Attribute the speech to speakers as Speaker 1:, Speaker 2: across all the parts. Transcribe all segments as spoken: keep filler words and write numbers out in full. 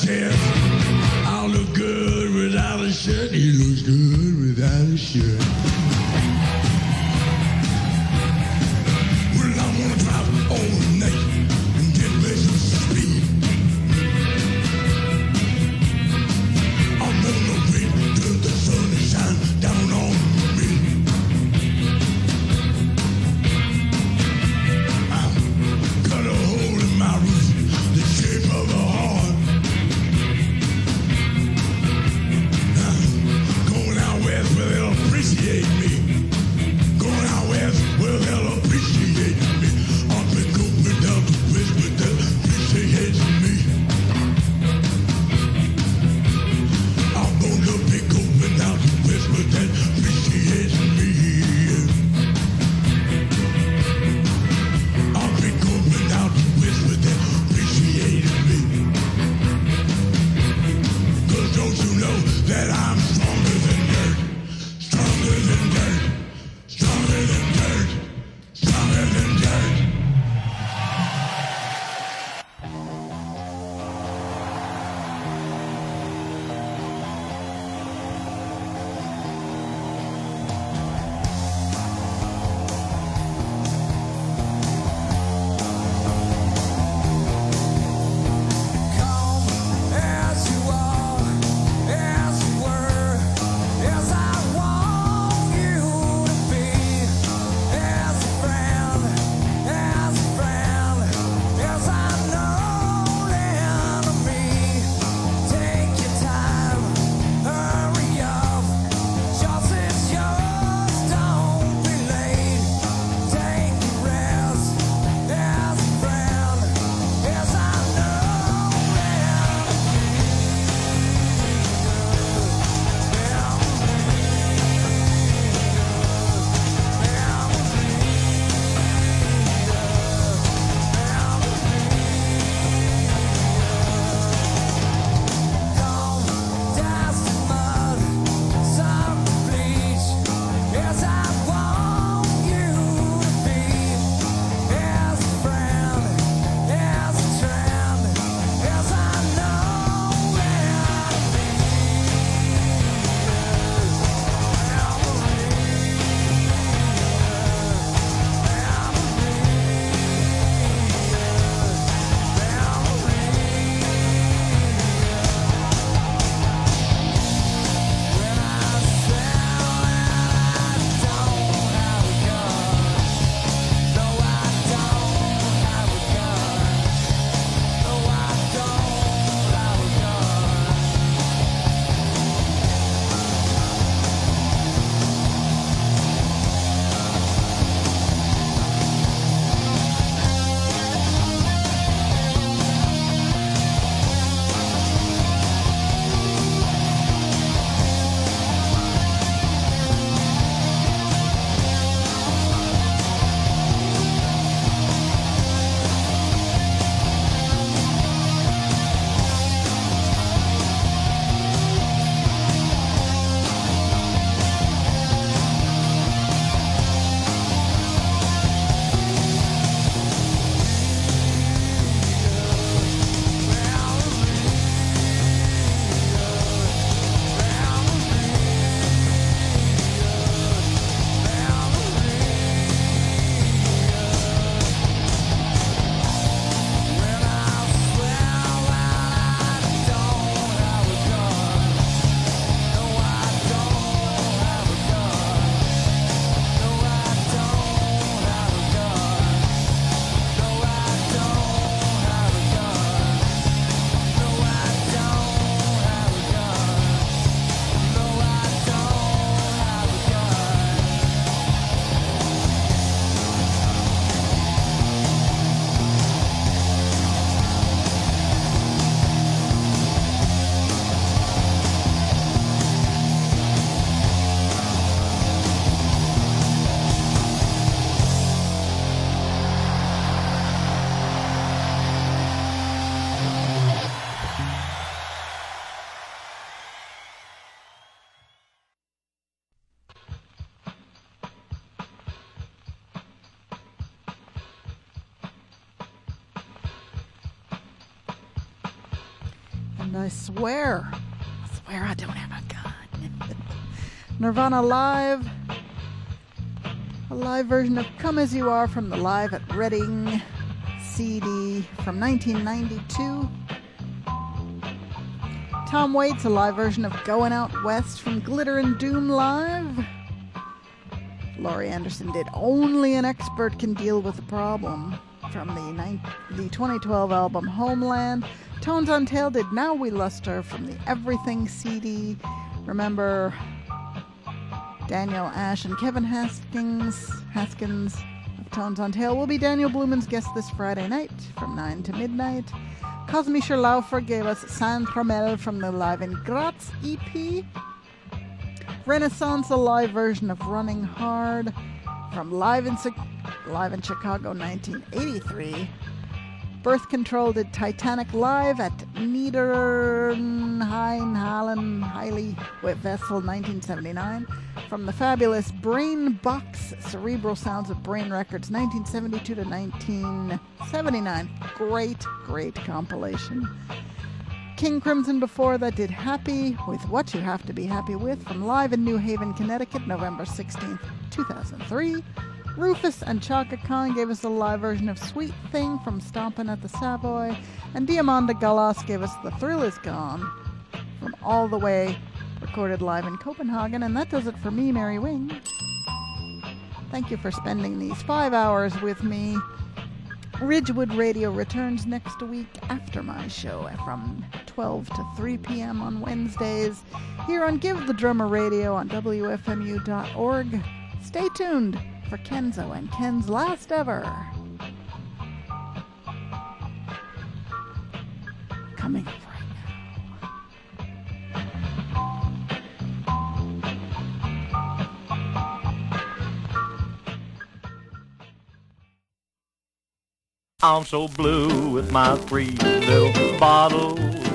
Speaker 1: chest. I look good without a shirt. He looks good without a shirt. Well, I wanna drive all night and get some speed. I'm gonna wait till the sun shines down on me. I've got a hole in my roof, the shape of a heart. I'm going out west where they'll appreciate
Speaker 2: And I swear, I swear I don't have a gun. Nirvana Live. A live version of Come As You Are from the Live at Reading C D from nineteen ninety-two. Tom Waits, a live version of Going Out West from Glitter and Doom Live. Laurie Anderson did Only an Expert Can Deal with the Problem from the, the twenty twelve album Homeland. Tones on Tail did Now We Luster from the Everything C D. Remember Daniel Ash and Kevin Haskins, Haskins of Tones on Tail will be Daniel Blumen's guest this Friday night from nine to midnight. Cosmi Scherlaufer gave us San Tromel from the Live in Graz E P. Renaissance, a live version of Running Hard from Live in, Live in Chicago nineteen eighty-three. Birth Control did Titanic Live at Niederrhein, Hallen, Heili Vessel nineteen seventy-nine. From the fabulous Brain Box, Cerebral Sounds of Brain Records nineteen seventy-two to nineteen seventy-nine. Great, great compilation. King Crimson before that did Happy with What You Have to Be Happy With from Live in New Haven, Connecticut, November sixteenth, two thousand three. Rufus and Chaka Khan gave us a live version of Sweet Thing from Stompin' at the Savoy. And Diamanda Gallas gave us The Thrill Is Gone from All the Way, recorded live in Copenhagen. And that does it for me, Mary Wing. Thank you for spending these five hours with me. Ridgewood Radio returns next week after my show from twelve to three p.m. on Wednesdays here on Give the Drummer Radio on W F M U dot org. Stay tuned for Kenzo and Ken's Last Ever. Coming up right now.
Speaker 3: I'm so blue with my three little bottles.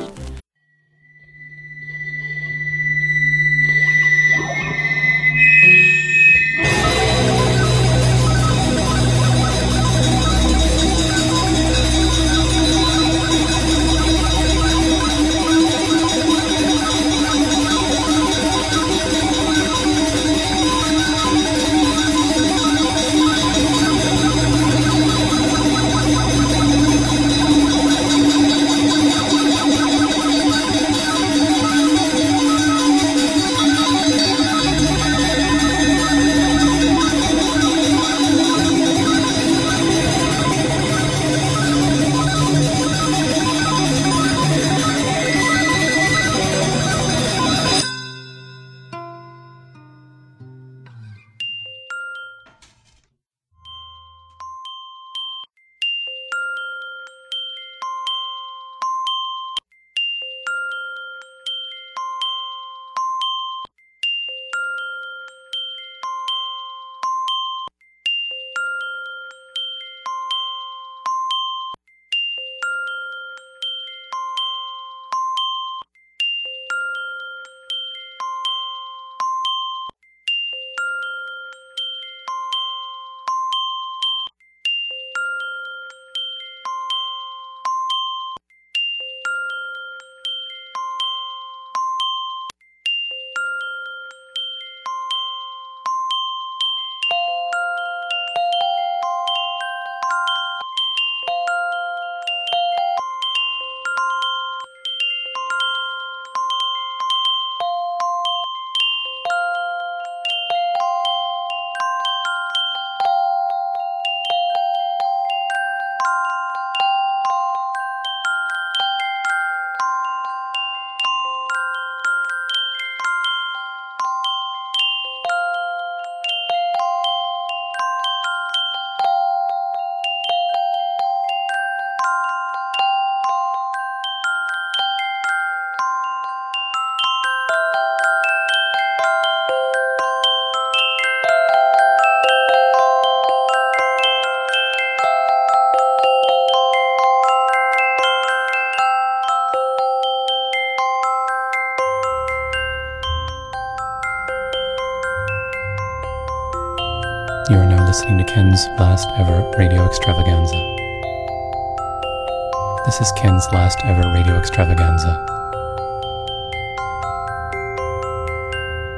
Speaker 4: You are now listening to Ken's Last Ever Radio Extravaganza. This is Ken's Last Ever Radio Extravaganza.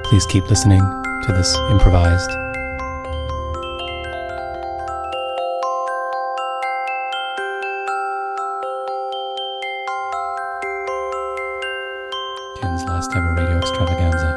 Speaker 4: Please keep listening to this improvised Ken's last ever radio extravaganza.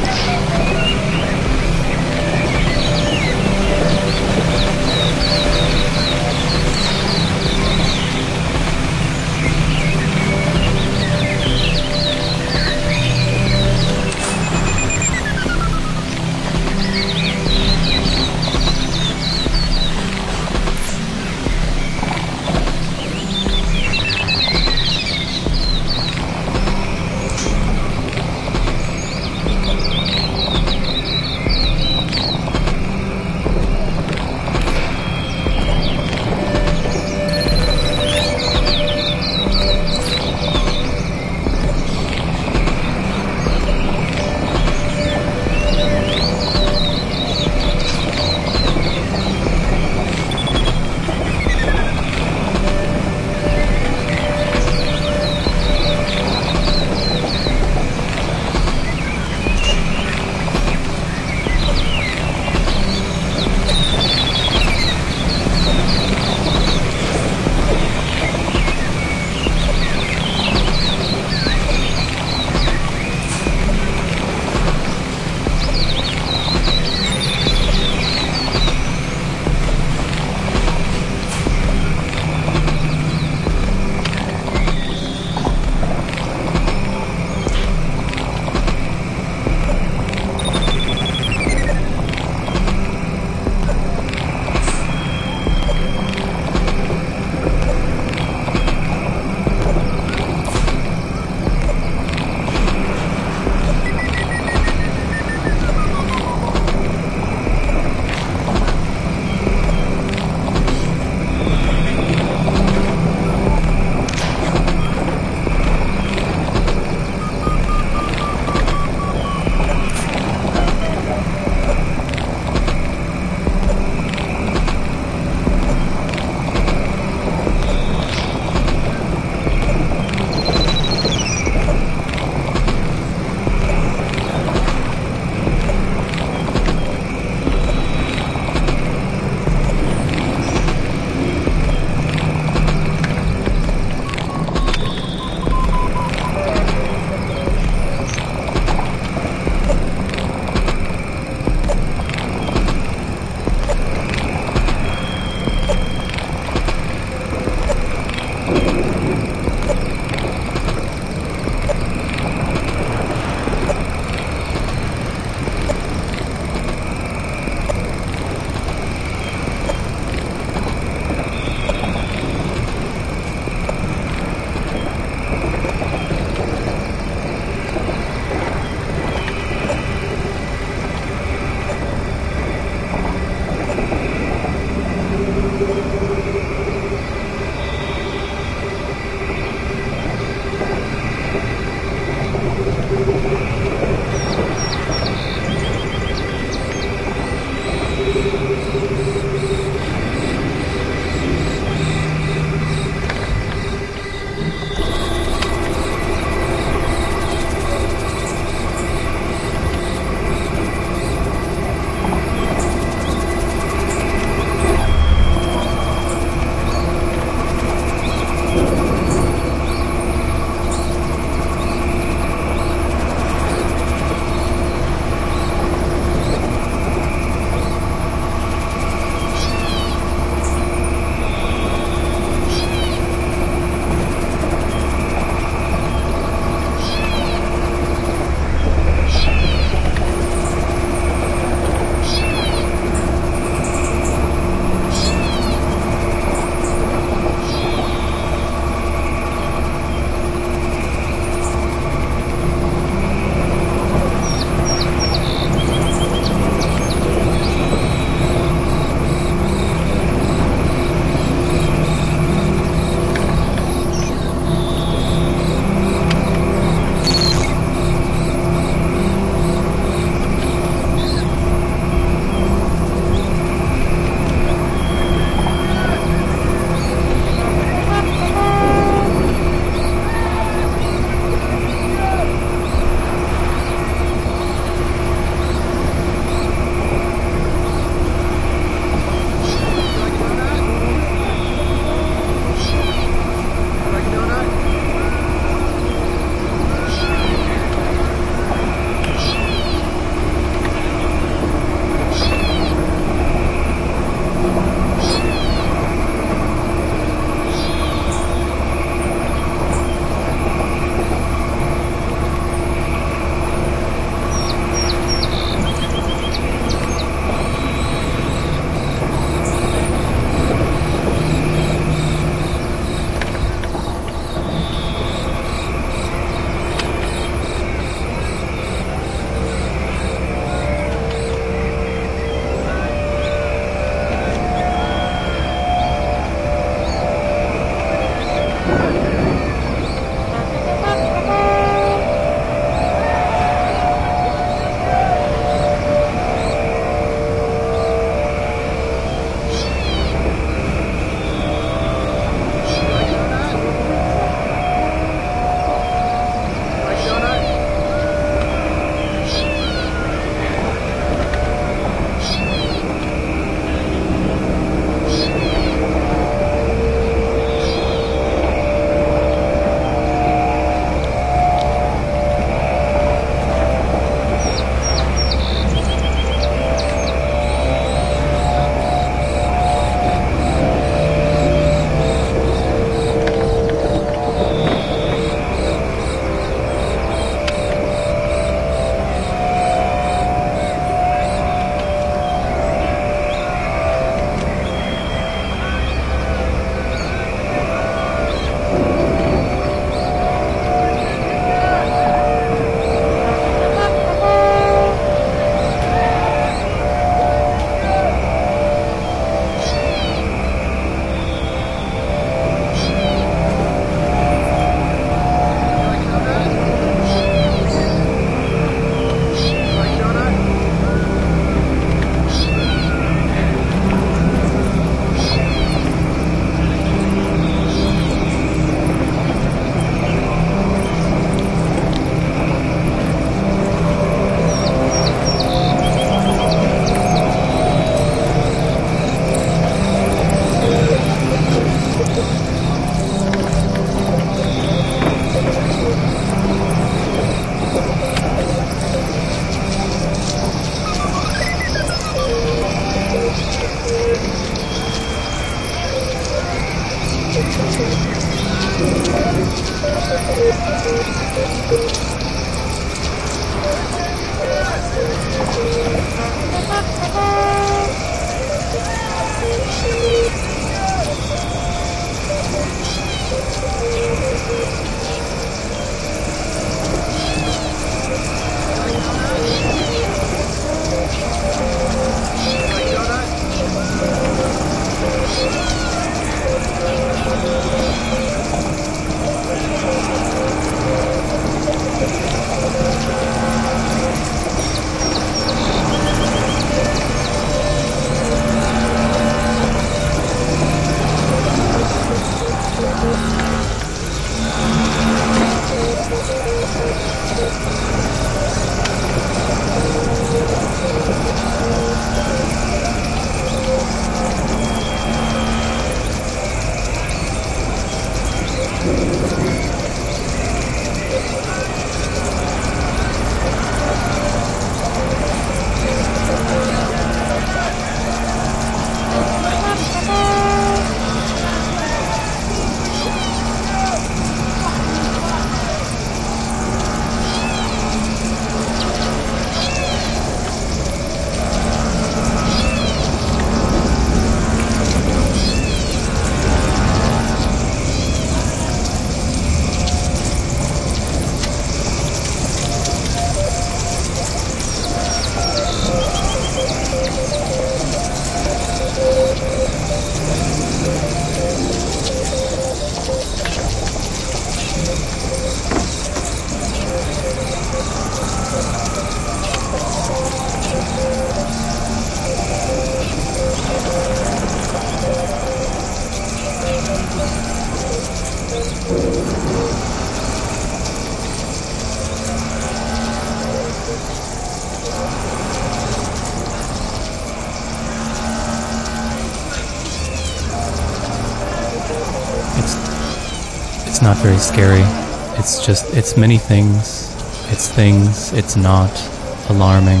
Speaker 4: It's not very scary. It's just, it's many things. It's things. It's not alarming.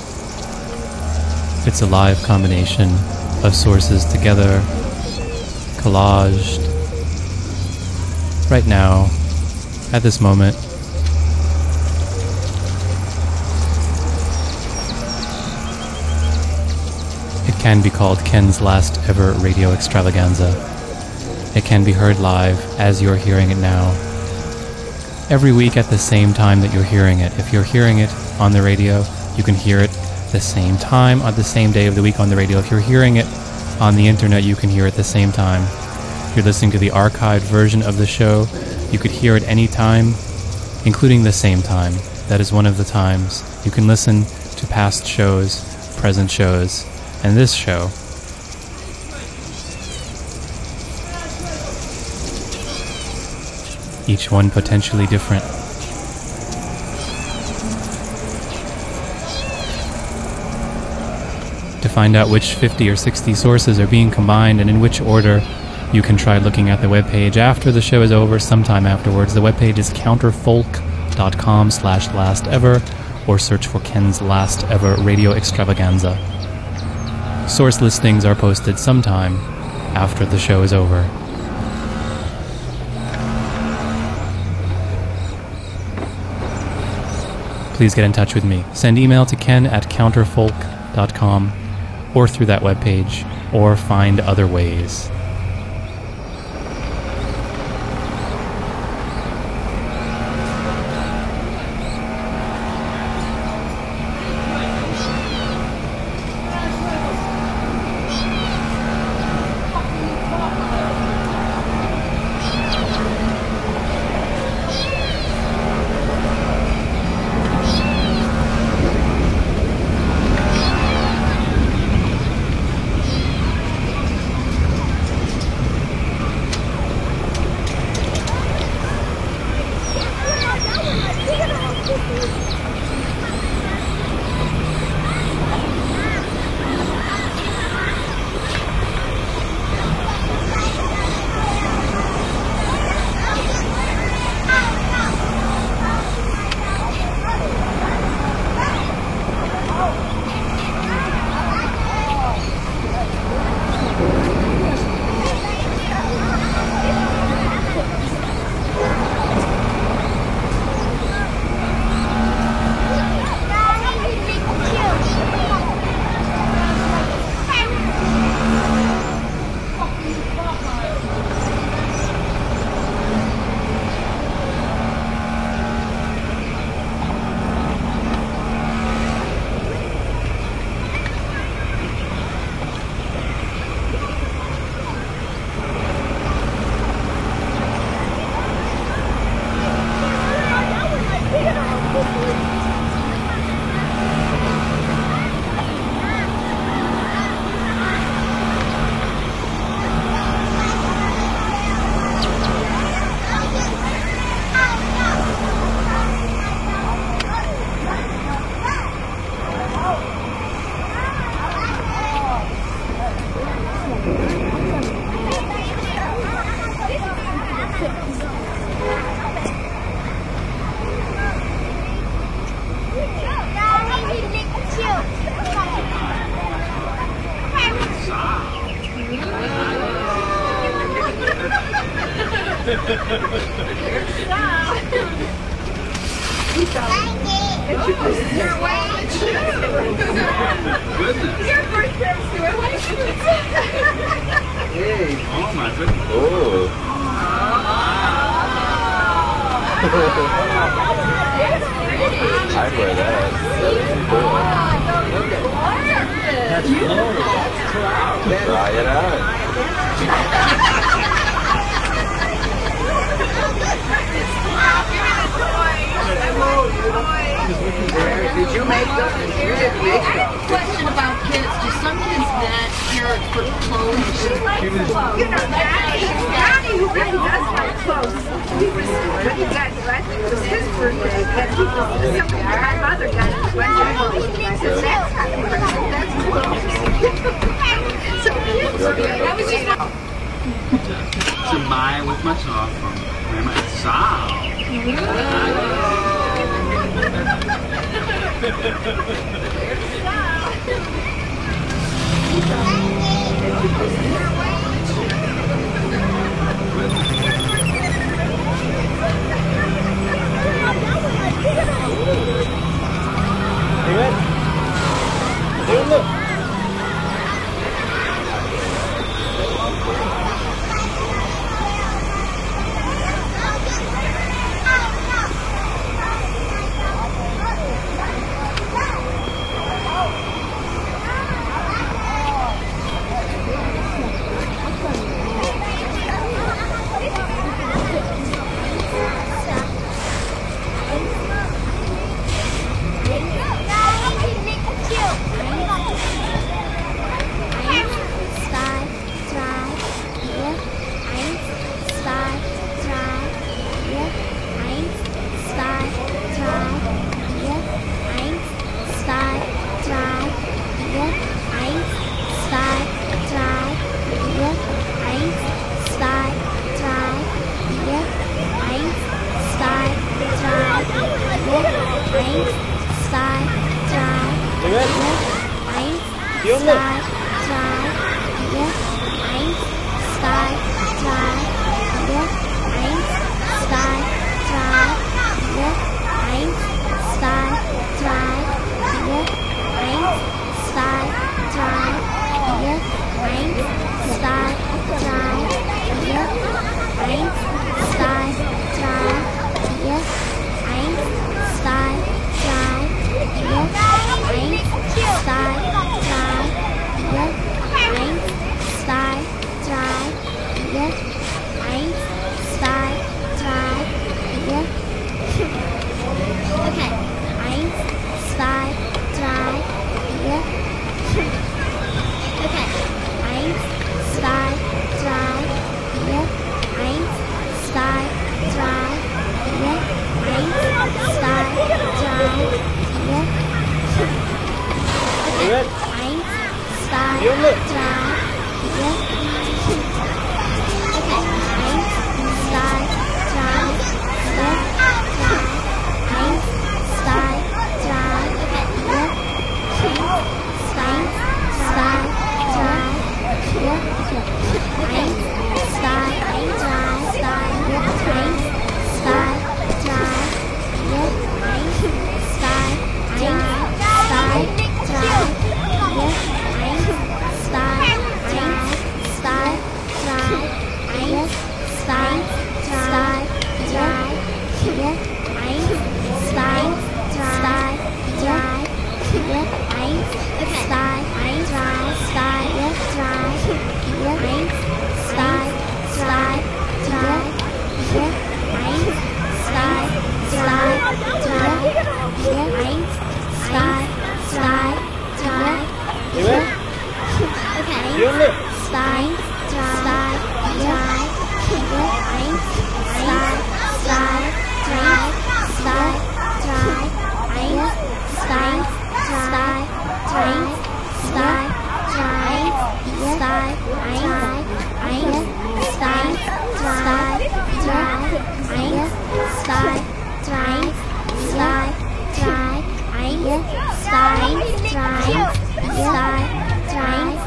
Speaker 4: It's a live combination of sources together, collaged. Right now, at this moment, it can be called Ken's last ever radio extravaganza. It can be heard live as you're hearing it now. Every week at the same time that you're hearing it. If you're hearing it on the radio, you can hear it the same time on the same day of the week on the radio. If you're hearing it on the internet, you can hear it the same time. If you're listening to the archived version of the show, you could hear it any time, including the same time. That is one of the times. You can listen to past shows, present shows, and this show. Each one potentially different. To find out which fifty or sixty sources are being combined and in which order, you can try looking at the webpage after the show is over, sometime afterwards. The webpage is counterfolk.com slash last ever, or search for Ken's last ever radio extravaganza. Source listings are posted sometime after the show is over. Please get in touch with me. Send email to ken at counterfolk dot com or through that webpage, or find other ways.
Speaker 5: Oh my goodness.
Speaker 6: Oh. I'd wear that. Cool. Try it out.
Speaker 7: Did you make those? You didn't make those. I have a question about kids. Do some kids net parents for clothes? You know, Daddy, Daddy who really does like clothes. He was, when he got, I think it was his birthday, and he was, somebody, my mother got him one clothes. And I said, that's not clothes, that's clothes. So kids, I was just
Speaker 5: To Maya with my sock from Grandma Sal.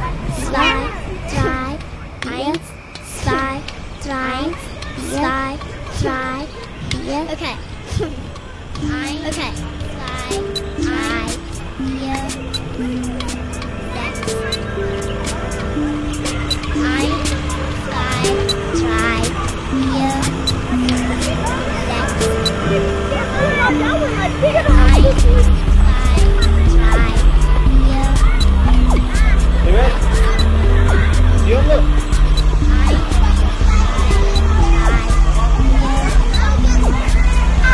Speaker 8: Slide, Okay. I okay. Fly. I feel sex. I fly. Try. Feel sex. I fly. Try. Feel.
Speaker 6: Dios look.
Speaker 8: I fly. Try.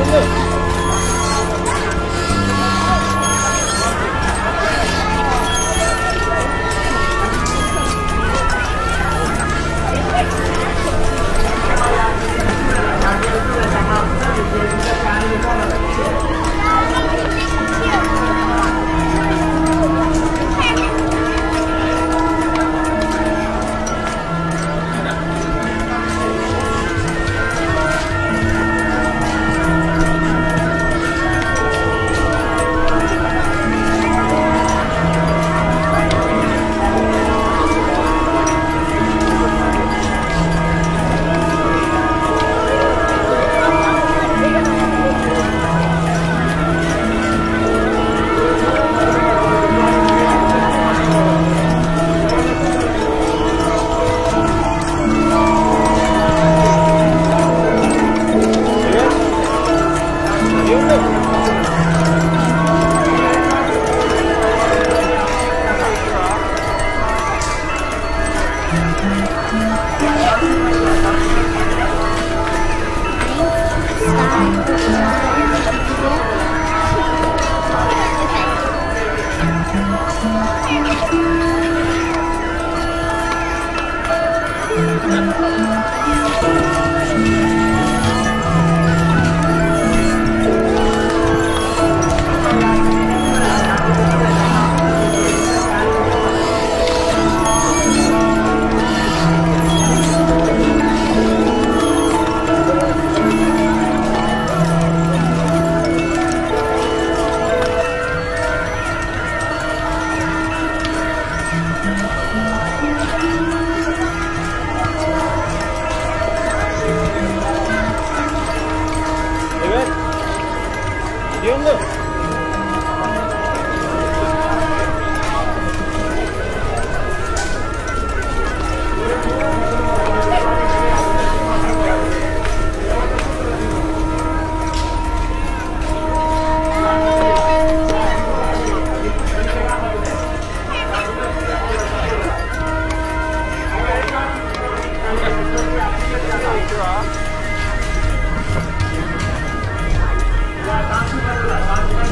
Speaker 9: Hãy subscribe cho kênh Ghiền Mì Gõ để không bỏ lỡ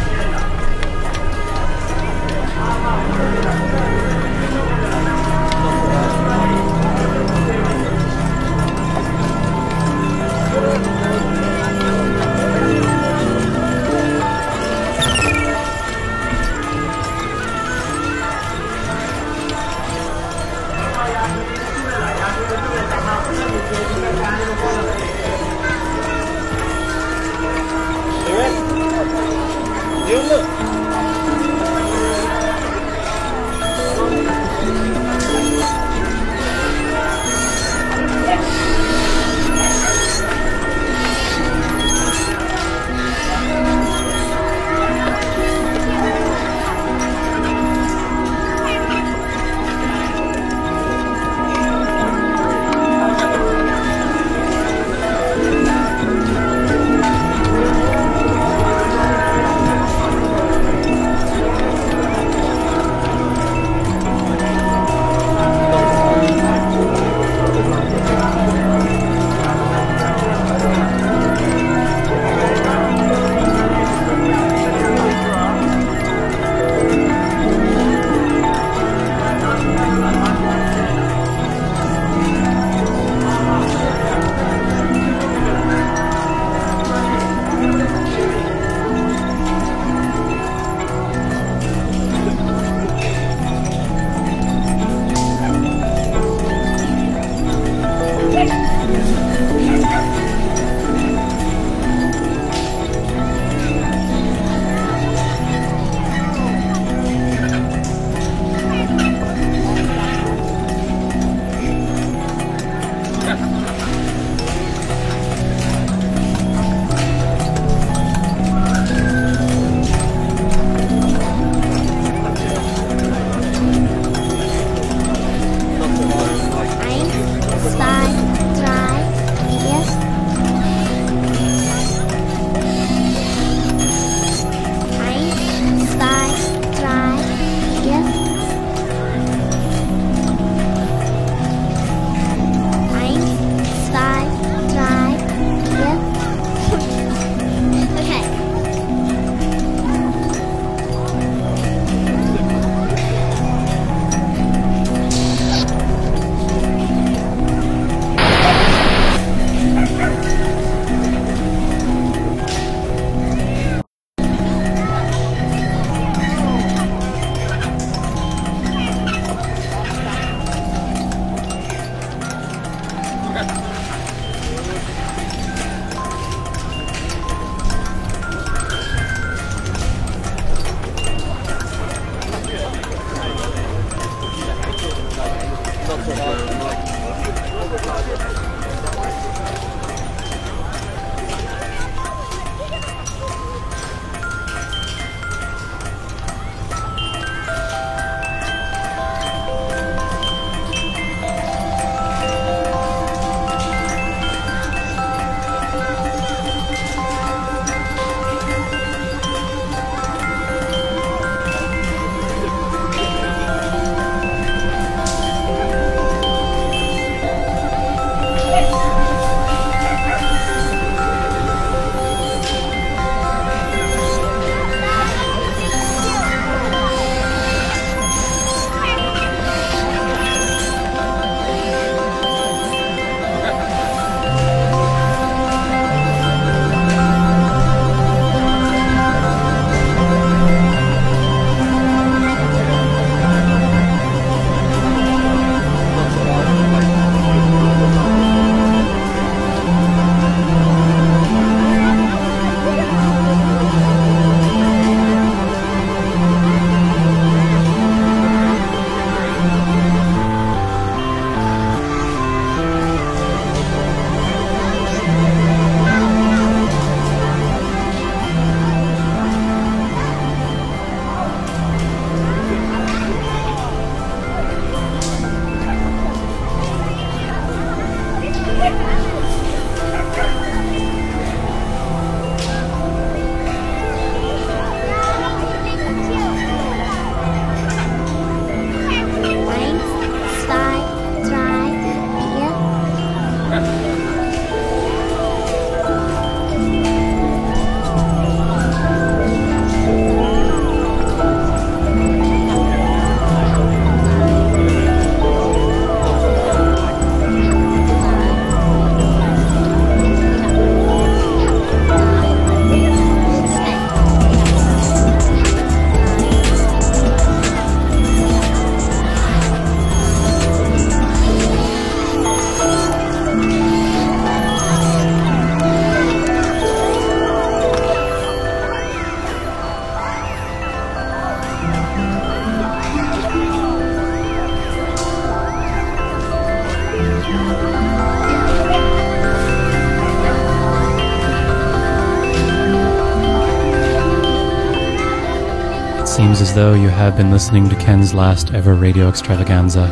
Speaker 4: Seems as though you have been listening to Ken's last ever radio extravaganza.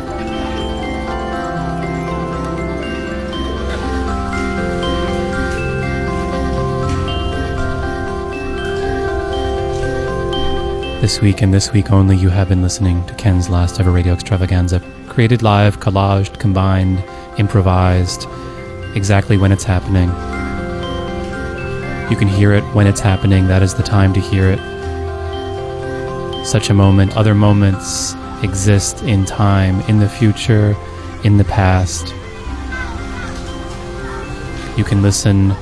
Speaker 4: This week and this week only, you have been listening to Ken's last ever radio extravaganza. Created live, collaged, combined, improvised, exactly when it's happening. You can hear it when it's happening. That is the time to hear it. Such a moment. Other moments exist in time, in the future, in the past. You can listen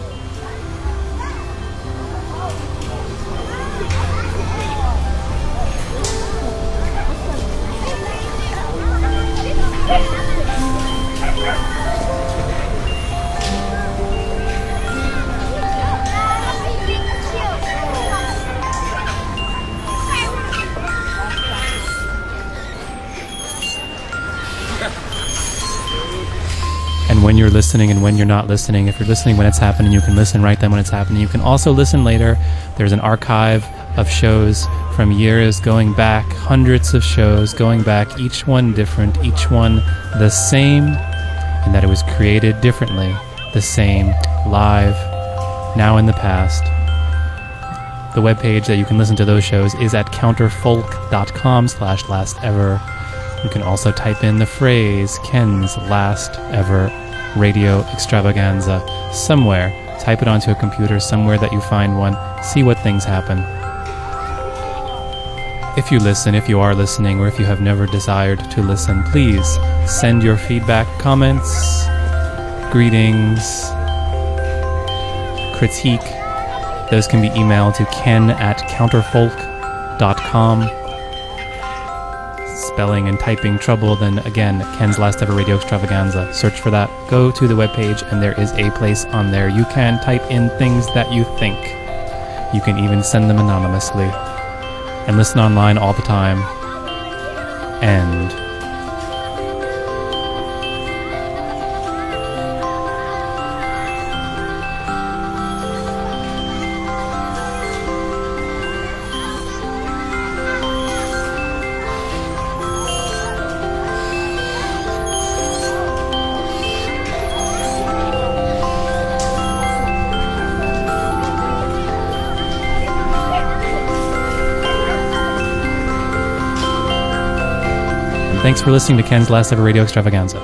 Speaker 4: when you're listening and when you're not listening. If you're listening when it's happening, you can listen right then when it's happening. You can also listen later. There's an archive of shows from years going back, hundreds of shows going back, each one different, each one the same, in that it was created differently, the same, live, now in the past. The webpage that you can listen to those shows is at counterfolk.com slash last ever. You can also type in the phrase Ken's last ever radio extravaganza somewhere. Type it onto a computer somewhere that you find one. See what things happen. If you listen, if you are listening, or if you have never desired to listen, please send your feedback, comments, greetings, critique. Those can be emailed to ken at counterfolk dot com. Spelling and typing trouble, then again, Ken's last ever radio extravaganza. Search for that. Go to the webpage and there is a place on there. You can type in things that you think. You can even send them anonymously. And listen online all the time. And thanks for listening to Ken's last ever radio extravaganza.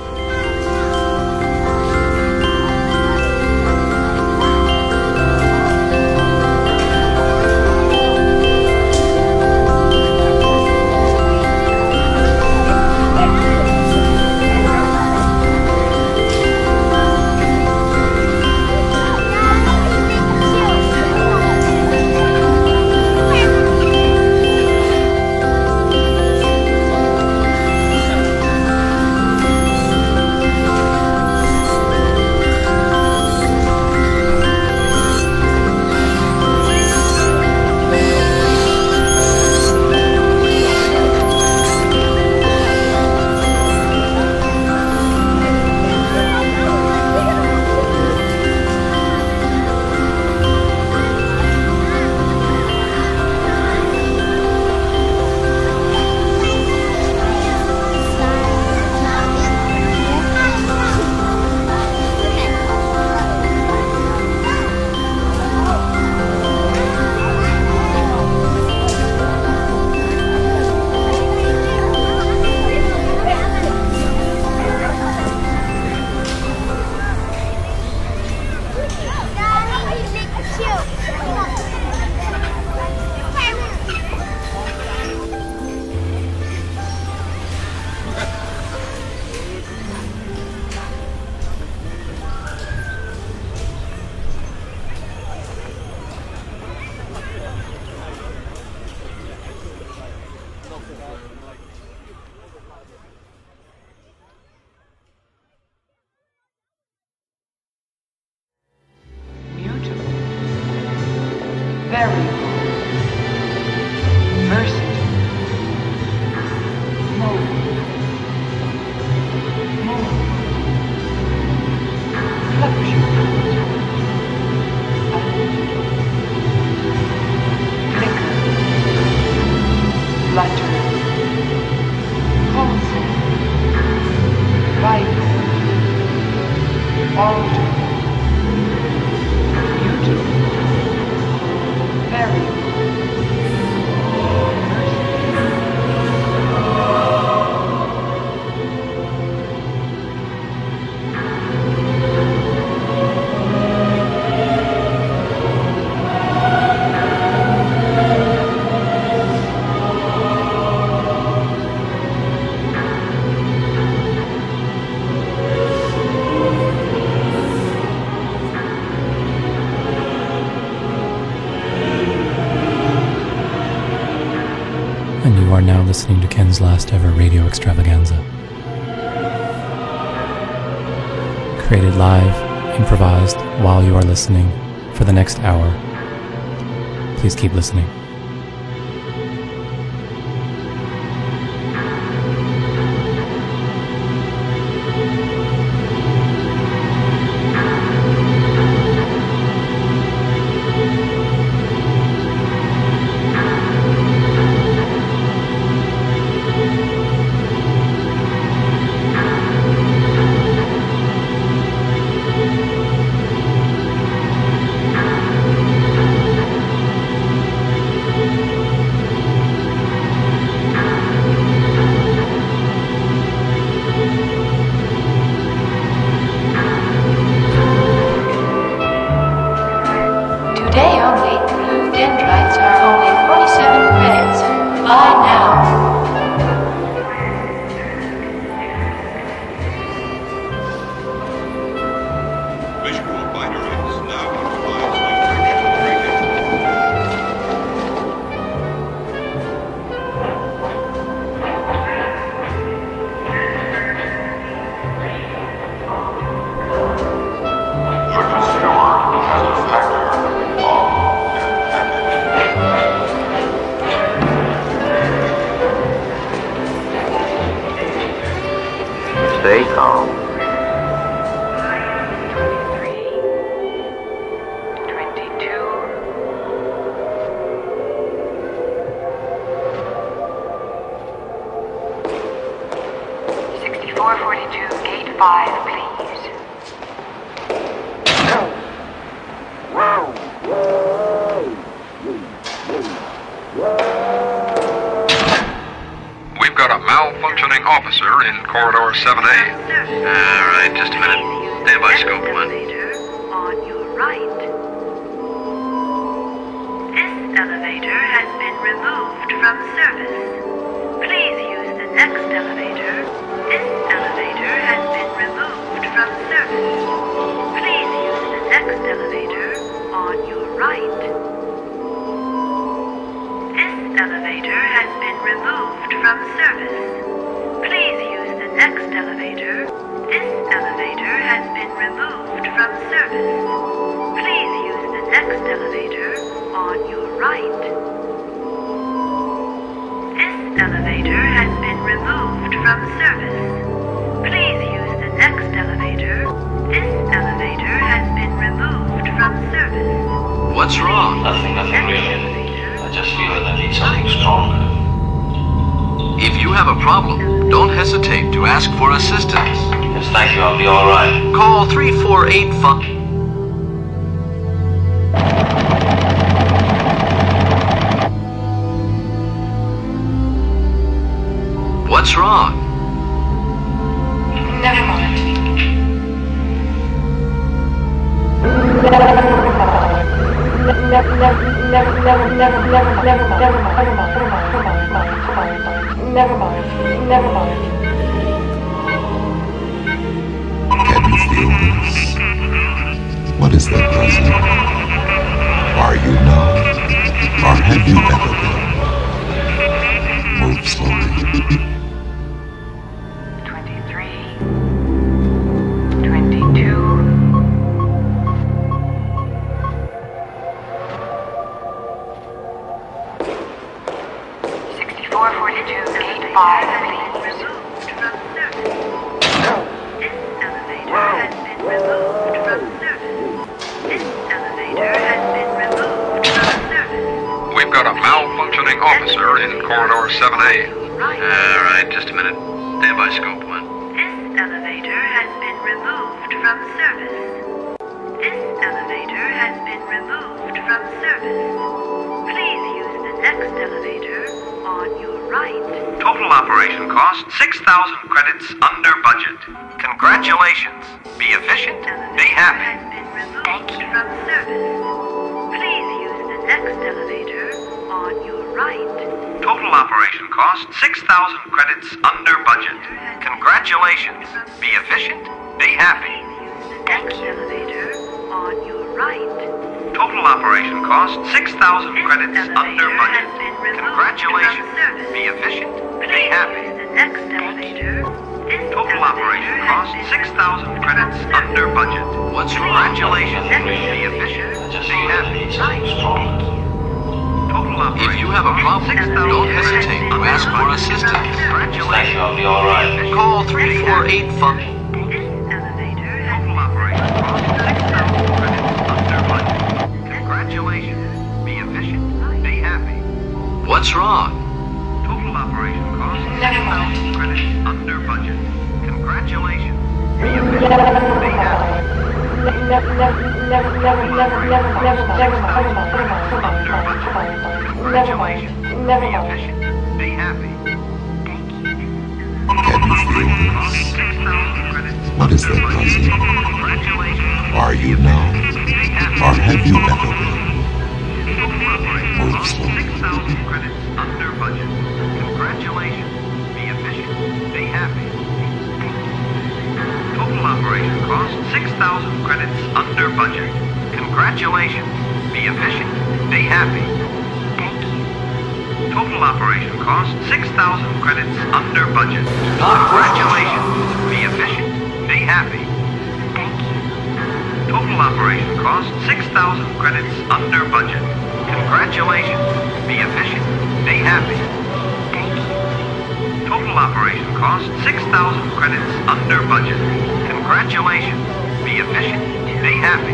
Speaker 4: and you are now listening to Ken's last ever radio extravaganza. Created live, improvised, while you are listening for the next hour. Please keep listening.
Speaker 6: Stay calm.
Speaker 9: sixty-four forty-two, gate five, please.
Speaker 10: We've got a malfunctioning officer in corridor seven A. All right, just a minute. Stand by, scope one.
Speaker 9: On your right. This elevator has been removed from service. Please use the next elevator. This elevator has been removed from service. Please use the next elevator on your right. This elevator has been removed from service. Please use the next elevator. This elevator has been removed from service. Please use the next elevator on your right. This elevator has been removed from service. Please use the next elevator. This elevator has been removed from service.
Speaker 11: What's wrong? Nothing, nothing really. I just feel that I need something stronger.
Speaker 10: If you have a problem, don't hesitate to ask for assistance.
Speaker 11: Yes, thank you. I'll be all right.
Speaker 10: Call three four eight five. What's wrong?
Speaker 9: Never mind.
Speaker 7: Never, never, never, never, never, never, never, never mind, never mind, never mind, never mind, never mind.
Speaker 12: Can you feel this? What is that buzzing? Are you numb? Or have you ever been? Move slowly.
Speaker 9: twenty-three. twenty-two. sixty-four forty-two, gate five, please. Removed from service. This elevator has been removed from service. This elevator has been removed from service.
Speaker 10: We've got a malfunctioning officer in corridor seven A.
Speaker 9: Right.
Speaker 10: All right, just a minute. Stand by, scope one.
Speaker 9: This elevator has been removed from service. This elevator has been removed from service. Please use the next elevator on your right.
Speaker 10: Total operation cost six thousand credits under budget. Congratulations. Be efficient. Be happy.
Speaker 9: Has been removed from service. Please use the next elevator on your right.
Speaker 10: Total operation cost six thousand credits under budget. Congratulations. Be efficient. Be happy.
Speaker 9: Please use the next elevator on your right.
Speaker 10: Total operation cost six thousand credits under budget. Congratulations. Be efficient. Be happy.
Speaker 9: The next elevator.
Speaker 10: Total operation cost six thousand credits under budget.
Speaker 11: What's wrong?
Speaker 10: Congratulations. Be efficient. Be happy. Total operation.
Speaker 11: If you have a problem, don't hesitate to ask for assistance.
Speaker 10: Congratulations.
Speaker 11: I'll be all right.
Speaker 10: Call three four eight fun. Total operation cost six thousand credits under budget. Congratulations. Be efficient. Be happy.
Speaker 11: What's wrong?
Speaker 10: Total operation cost six thousand credits under budget. Congratulations. Be efficient. Be happy.
Speaker 7: Never, never, never, never, never, never, never, never,
Speaker 10: Congratulations. Be efficient. Be happy.
Speaker 12: Can you feel this? What is that puzzle? Are you now? Or have you ever been? Move slowly.
Speaker 10: six thousand credits under budget. Congratulations. Be efficient. Be happy. Total operation cost six thousand credits under budget. Congratulations. Be efficient. Be happy. Total operation cost six thousand credits under budget. Congratulations. Be efficient. Be happy. Total operation cost six thousand credits under budget. Congratulations. Be efficient. Be happy. Total operation cost six thousand credits under budget. Congratulations. Be efficient. Be happy.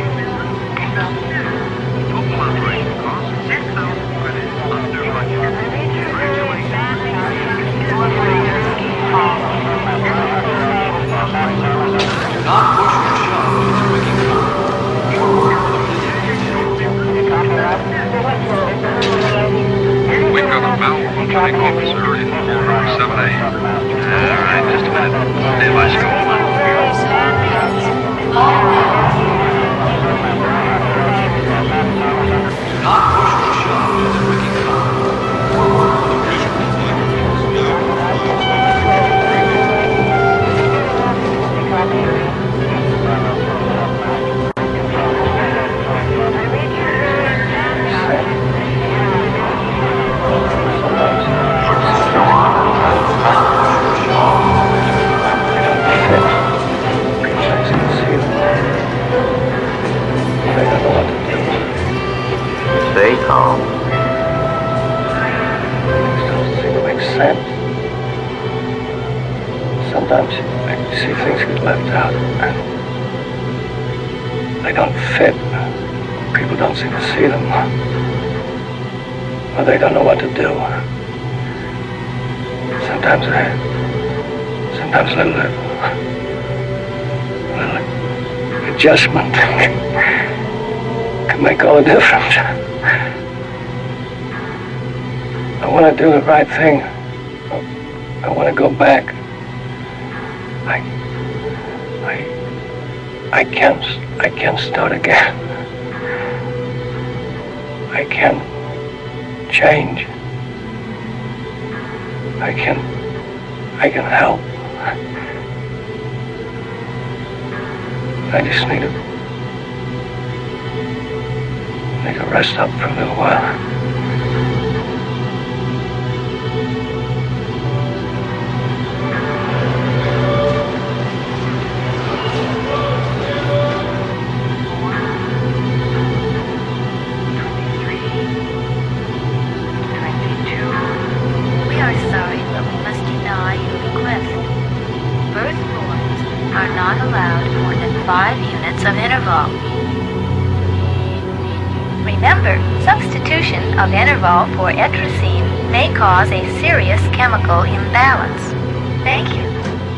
Speaker 10: Total operation cost six thousand credits under budget.
Speaker 13: We've got a Mount Tank officer in four seven eight. All right, just a minute. Daylight scope.
Speaker 6: Stay calm.
Speaker 14: Things don't seem to make sense. Sometimes I see things get left out and they don't fit. People don't seem to see them. Or they don't know what to do. Sometimes I, sometimes a little, a little adjustment can make all the difference. I want to do the right thing. I want to go back. I, I, I can't, I can't start again. I can change. I can, I can help. I just need to, need to rest up for a little while.
Speaker 9: Five units of interval. Remember, substitution of interval for atrazine may cause a serious chemical imbalance. Thank you.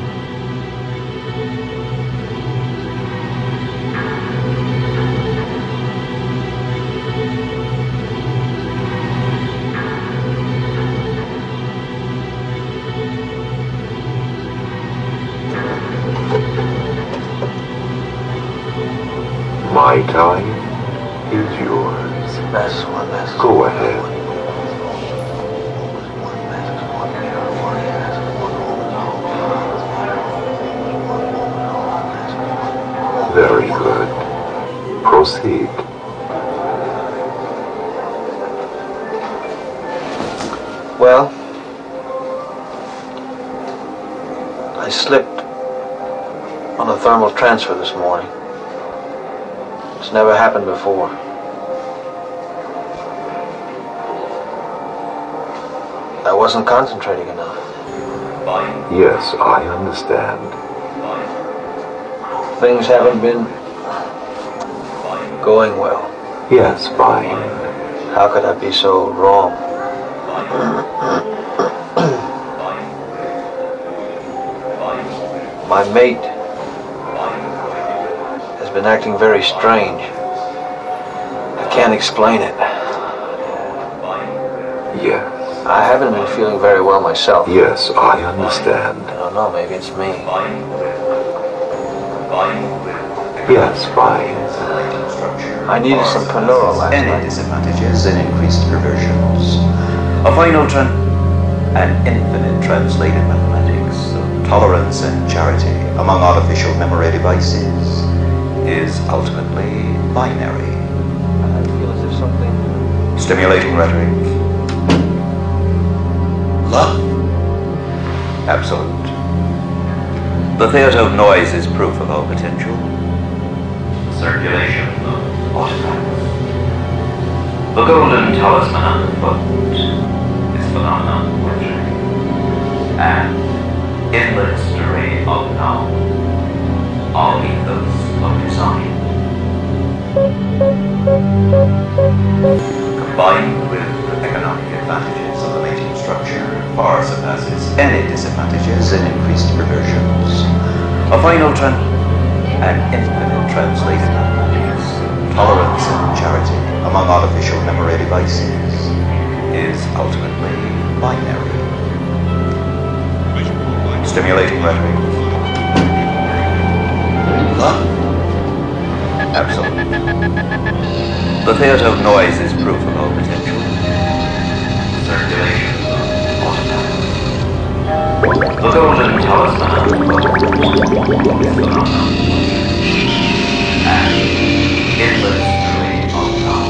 Speaker 12: My time is yours.
Speaker 14: That's one. That's
Speaker 12: Go ahead. Very good. Proceed.
Speaker 15: Well, I slipped on a thermal transfer this morning. It's never happened before. I wasn't concentrating enough.
Speaker 12: Yes, I understand.
Speaker 15: Things haven't been going well.
Speaker 12: Yes, fine.
Speaker 15: How could I be so wrong? My mate has been acting very strange. I can't explain it.
Speaker 12: Yes.
Speaker 15: I haven't been feeling very well myself.
Speaker 12: Yes, I understand.
Speaker 15: I don't know, maybe it's me.
Speaker 12: Yes, fine.
Speaker 15: I needed some Panura last
Speaker 16: Any
Speaker 15: night.
Speaker 16: disadvantages and increased perversions. A final tran... an infinite translated mathematics of tolerance and charity among artificial memory devices is ultimately binary.
Speaker 15: I feel as if something...
Speaker 16: Stimulating rhetoric.
Speaker 15: Love?
Speaker 16: Absolute. The theater of noise is proof of our potential.
Speaker 11: Circulation of artifacts. The golden talisman of what is phenomenon witchery. And endless array of now. All ethos of design.
Speaker 16: Combined with the economic advantages of the mating structure, far surpasses any disadvantages and increased perversions. A final tran... an infinite translated mathematics, tolerance and charity among artificial memory devices is ultimately binary. Stimulating rhetoric.
Speaker 15: Love?
Speaker 16: Absolute. The theater of noise is proof of our potential.
Speaker 11: Circulation of artifacts. The golden talisman of what is phenomenon witchery. And endless array of now.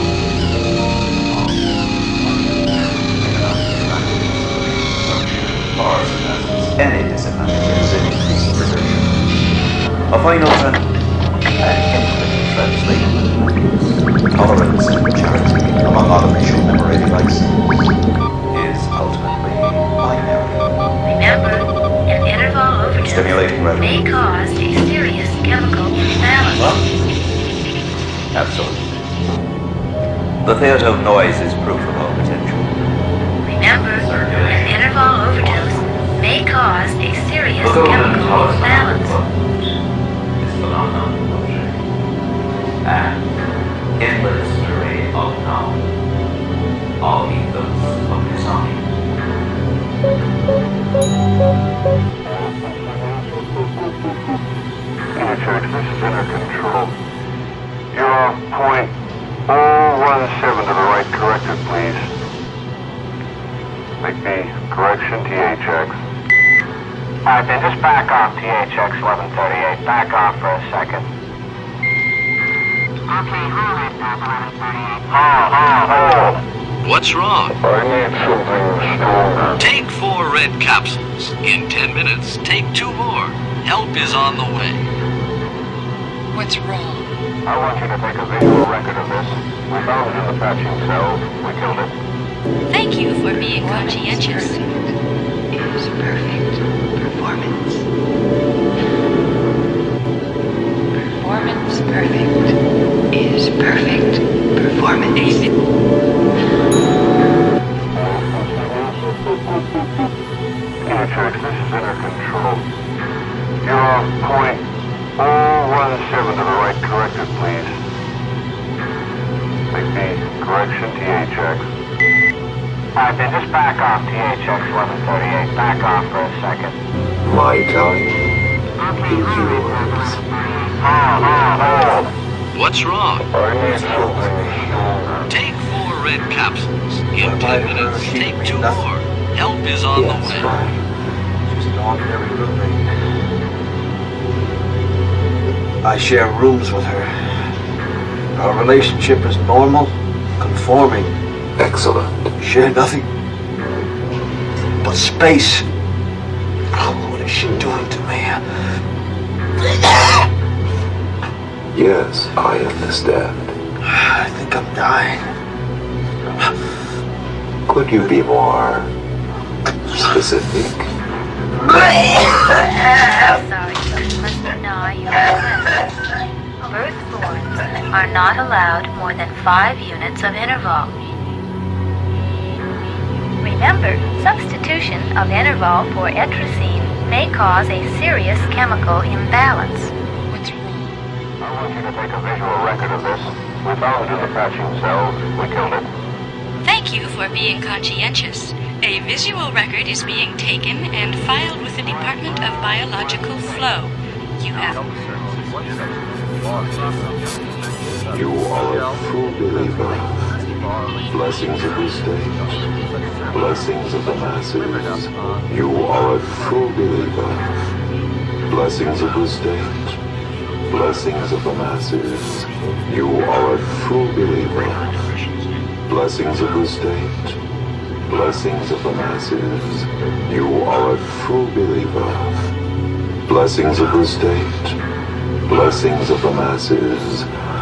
Speaker 16: Far surpasses any disadvantages and increased perversion. A final tran... an infinite translated mathematics, tolerance and charity among artificial memory devices is ultimately binary.
Speaker 9: Remember, an interval overdose
Speaker 16: Stimulating rhetoric.
Speaker 9: may cause a serious chemical imbalance.
Speaker 16: Absolutely. The theater of noise is proof of our potential.
Speaker 9: Remember, an interval overdose may cause a serious
Speaker 11: The golden
Speaker 9: chemical
Speaker 11: talisman
Speaker 9: imbalance.
Speaker 11: of what is phenomenon witchery. And endless array of now. All ethos of design.
Speaker 13: Unicheck, this is under control. You're off point oh one seven to the right, corrected, please. Make the correction, T H X.
Speaker 10: Alright then, just back off, T H X eleven thirty-eight. Back off for a second. Okay, hold it, eleven thirty-eight. Hold, hold, hold.
Speaker 17: What's wrong?
Speaker 13: I need something stronger.
Speaker 17: Take four red capsules. In ten minutes, take two more. Help is on the way.
Speaker 7: What's wrong?
Speaker 13: I want you to take a visual record of this. We found it in the patching cell. We killed it.
Speaker 18: Thank you for being conscientious.
Speaker 7: It was perfect performance. Performance perfect is perfect performance.
Speaker 13: Unicheck, this is under control. You're off point oh one seven to the right, corrected, please. Make the correction, T H X.
Speaker 10: Alright then, just back off, T H X eleven thirty-eight. Back off for a second.
Speaker 12: My time
Speaker 10: Okay,
Speaker 12: is
Speaker 10: hold it,
Speaker 12: yours.
Speaker 10: Hold, hold, hold.
Speaker 17: What's wrong?
Speaker 13: I need something stronger.
Speaker 17: Take four red capsules. In ten minutes, take two more. Help is on the
Speaker 12: Yes,
Speaker 17: way.
Speaker 12: fine.
Speaker 15: She's gone for every roommate. I share rooms with her. Our relationship is normal, conforming.
Speaker 12: Excellent.
Speaker 15: Share nothing. but space. Oh, what is she doing to me?
Speaker 12: Yes, I understand.
Speaker 15: I think I'm dying.
Speaker 12: Could you be more specific?
Speaker 9: Sorry, but must deny your request. Firstborns are not allowed more than five units of interval. Remember, substitution of interval for etrazine may cause a serious chemical imbalance.
Speaker 13: I want you to take a visual record of this. We found it in the patching cells. We killed it.
Speaker 18: Thank you for being conscientious. A visual record is being taken and filed with the Department of Biological Flow. You have...
Speaker 12: You are a true believer. Blessings of the state. Blessings of the masses. You are a true believer. Blessings of the state. Blessings of the masses. You are a true believer. Blessings of the state. Blessings of the masses. You are a true believer. Blessings of the state. Blessings of the masses.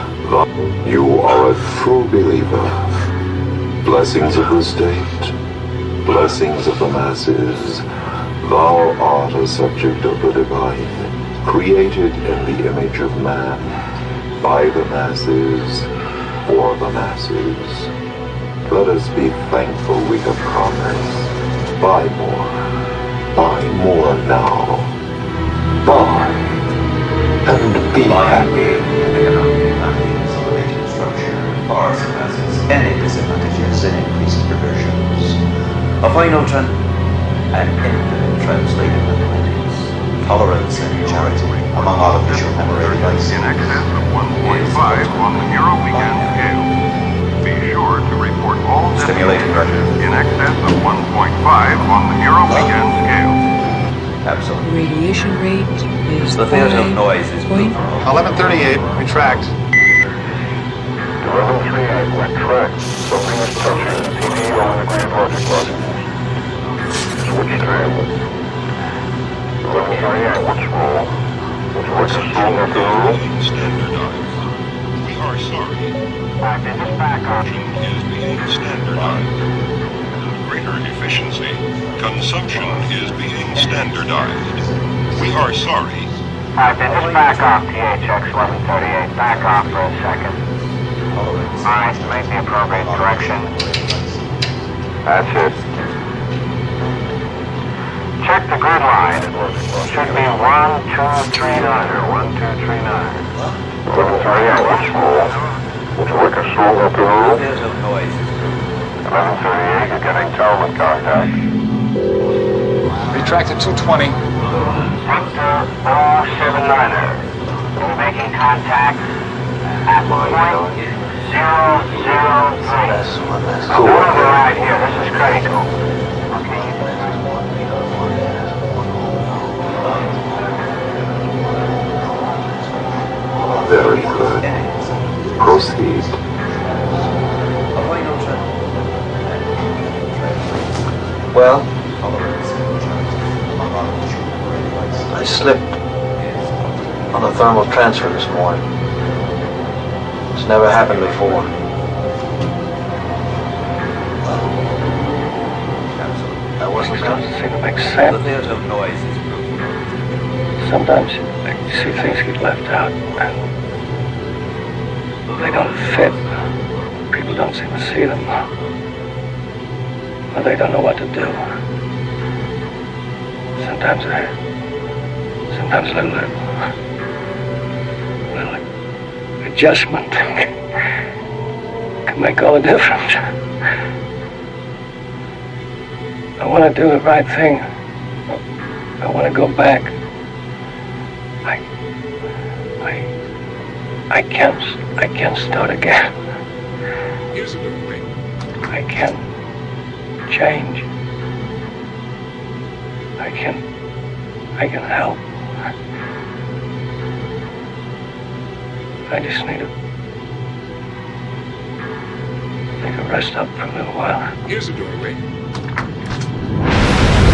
Speaker 12: You are a true believer. Blessings of the state. Blessings of the masses. Thou art a subject of the divine, created in the image of man, by the masses, for the masses. Let us be thankful we have commerce. Buy more. Buy more now. Buy. And be happy.
Speaker 16: Economic advantages of the mating structure far surpasses any disadvantages in increased perversions. A final trend, an infinite translated mathematics, tolerance and charity among artificial memory devices.
Speaker 13: In excess of one point five on the Euro-Weekend scale. Be sure to report all
Speaker 16: stimulating record.
Speaker 13: In excess of one point five on the Euro-Weekend scale.
Speaker 16: Absolutely.
Speaker 19: Radiation rate is
Speaker 16: The theater of noise is
Speaker 19: point.
Speaker 20: eleven thirty-eight, retract.
Speaker 13: eleven thirty-eight, retract. Something is touching the T V on the Grand Logic Crossing. Switch time. eleven thirty-eight, what's wrong? What's wrong with the rule?
Speaker 21: Standardized. We are sorry.
Speaker 13: This backup
Speaker 21: is being standardized. Greater efficiency. Consumption is being standardized. We are sorry.
Speaker 13: Alright, then just back off T H X eleven thirty-eight. Back off for a second. Alright, to make the appropriate correction. That's it. Check the grid line. It should be one two three nine or one two three nine. eleven thirty-eight, what's wrong? Would you like a song up the road? eleven thirty-eight, you're getting Talbot contact.
Speaker 20: Retract to two twenty.
Speaker 13: Victor oh seven niner. We're making contact at point zero zero three. Cool. Over right here, this is critical.
Speaker 12: Very good. Proceed.
Speaker 15: Well, I slipped on a thermal transfer this morning. It's never happened before. I wasn't
Speaker 14: It doesn't seem to make sense.
Speaker 16: The theater of noise is
Speaker 14: Sometimes you see things get left out. They don't fit. People don't seem to see them. Or they don't know what to do. Sometimes they... Sometimes a little... little adjustment can make all the difference. I want to do the right thing. I want to go back. I... I... I can't... I can't start again. I can't change. I can... I can help. I just need to... need to rest up for a little while.
Speaker 21: Here's a doorway.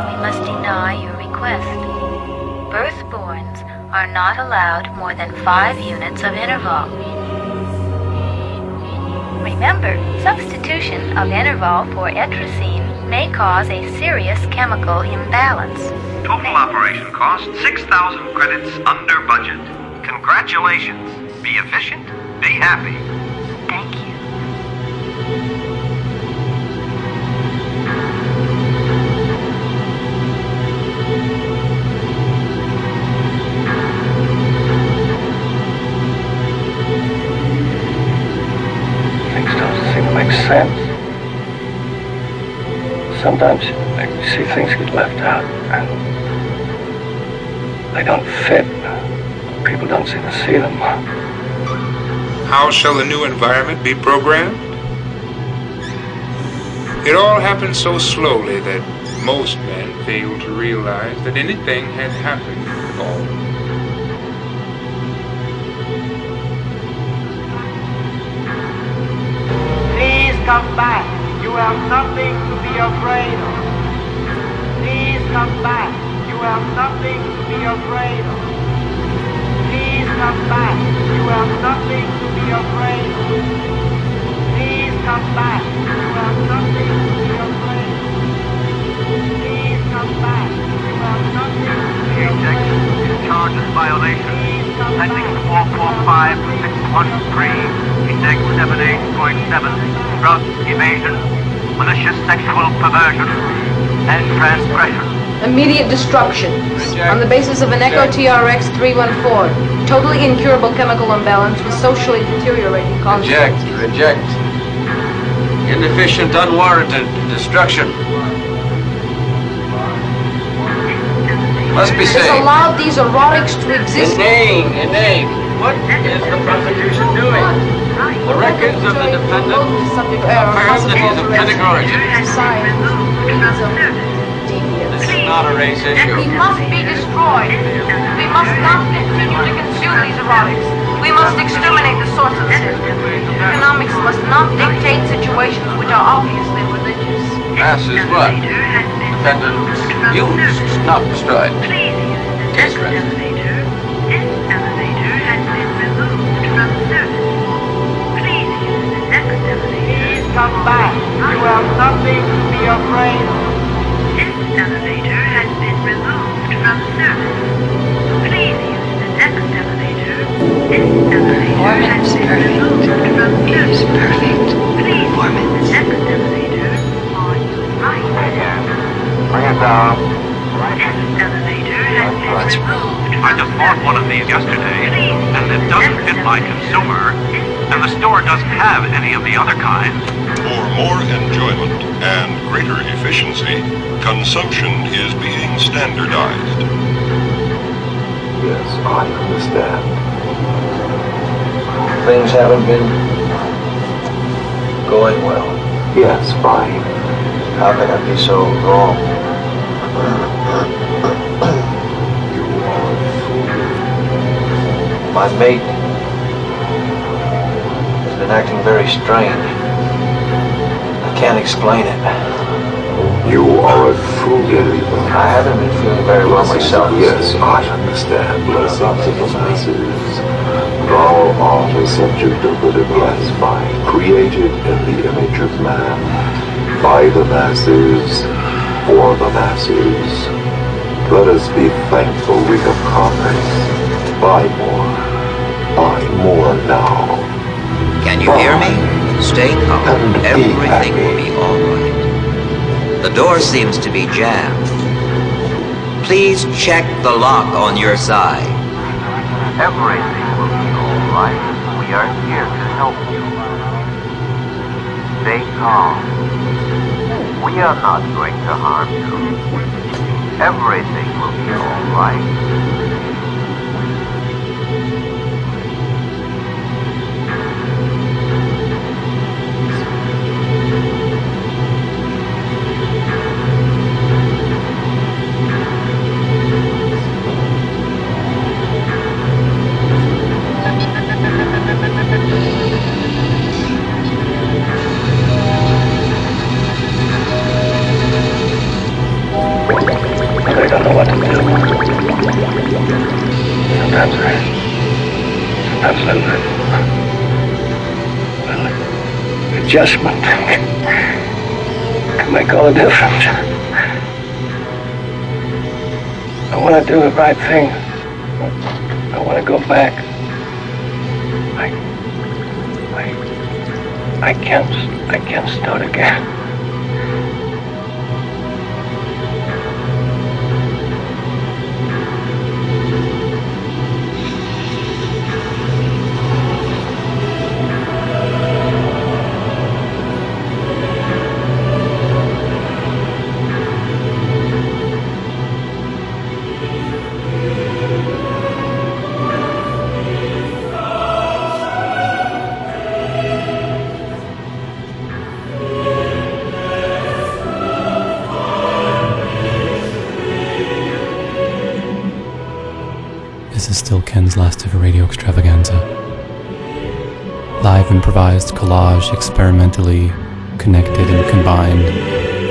Speaker 9: we must deny your request. Birthborns are not allowed more than five units of interval. Remember, substitution of interval for etrazine may cause a serious chemical imbalance.
Speaker 10: Total operation cost six thousand credits under budget. Congratulations. Be efficient, be happy.
Speaker 9: Thank you.
Speaker 14: Things don't seem to make sense. Sometimes I see things get left out and they don't fit. People don't seem to see them.
Speaker 1: How shall the new environment be programmed? It all happened so slowly that most men failed to realize that anything had happened at all.
Speaker 22: Please come back. You have nothing to be afraid of. Please come back. You have nothing to be afraid of. Please come back. You have nothing to be afraid of. Please come back. You have nothing to be afraid of. Please come back. You have nothing to be afraid of.
Speaker 10: In charge of violation. Heading four four five six one three. Index seven eight point seven. Drug evasion. Malicious sexual perversion. And transgression.
Speaker 23: Immediate destruction. Reject. On the basis of an Echo T R X three one four. Totally incurable chemical imbalance with socially deteriorating consequences.
Speaker 24: Reject. Reject. Inefficient, unwarranted destruction. Must be safe.
Speaker 23: It's allowed these erotics to exist.
Speaker 24: Inane, inane. What is the prosecution doing? The records of the defendant affirm that he's of Pentagon origin. This is not a race issue.
Speaker 23: He must be destroyed. We must not continue to consume these erotics. We must exterminate the source of sin. Economics must not dictate situations which are obviously religious.
Speaker 24: Mass is what? Defendant used, not destroyed. Interesting.
Speaker 9: This elevator has been removed from service. Please use the next elevator.
Speaker 22: Please come back. You have nothing to be afraid of.
Speaker 9: This elevator has been removed from service. Please use the next elevator. This elevator has been removed from service.
Speaker 23: Perfect.
Speaker 9: Please use the next elevator on your right.
Speaker 13: Bring it down.
Speaker 9: This elevator has been removed.
Speaker 10: I just bought one of these yesterday, and it doesn't fit my consumer, and the store doesn't have any of the other kinds.
Speaker 21: For more enjoyment and greater efficiency, consumption is being standardized.
Speaker 12: Yes, I understand.
Speaker 15: Things haven't been going well.
Speaker 12: Yes, fine.
Speaker 15: How can I be so wrong? My mate has been acting very strange. I can't explain it.
Speaker 12: You are a fool, believer.
Speaker 15: I haven't been feeling very well myself.
Speaker 12: Yes, I understand. Blessings of the masses. Thou art a subject of the divine, fine, created in the image of man, by the masses, for the masses. Let us be thankful we have progress. Buy more. Buy more now.
Speaker 16: Can you hear me? Stay calm. Everything will be all right. The door seems to be jammed. Please check the lock on your side.
Speaker 6: Everything will be all right. We are here to help you. Stay calm. We are not going to harm you. Everything will be all right.
Speaker 14: I don't know what to do. Sometimes I... Sometimes I... Well, adjustment can make all the difference. I want to do the right thing. I want to go back. I... I... I can't... I can't start again.
Speaker 4: This is still Ken's last ever radio extravaganza. Live improvised collage, experimentally connected and combined.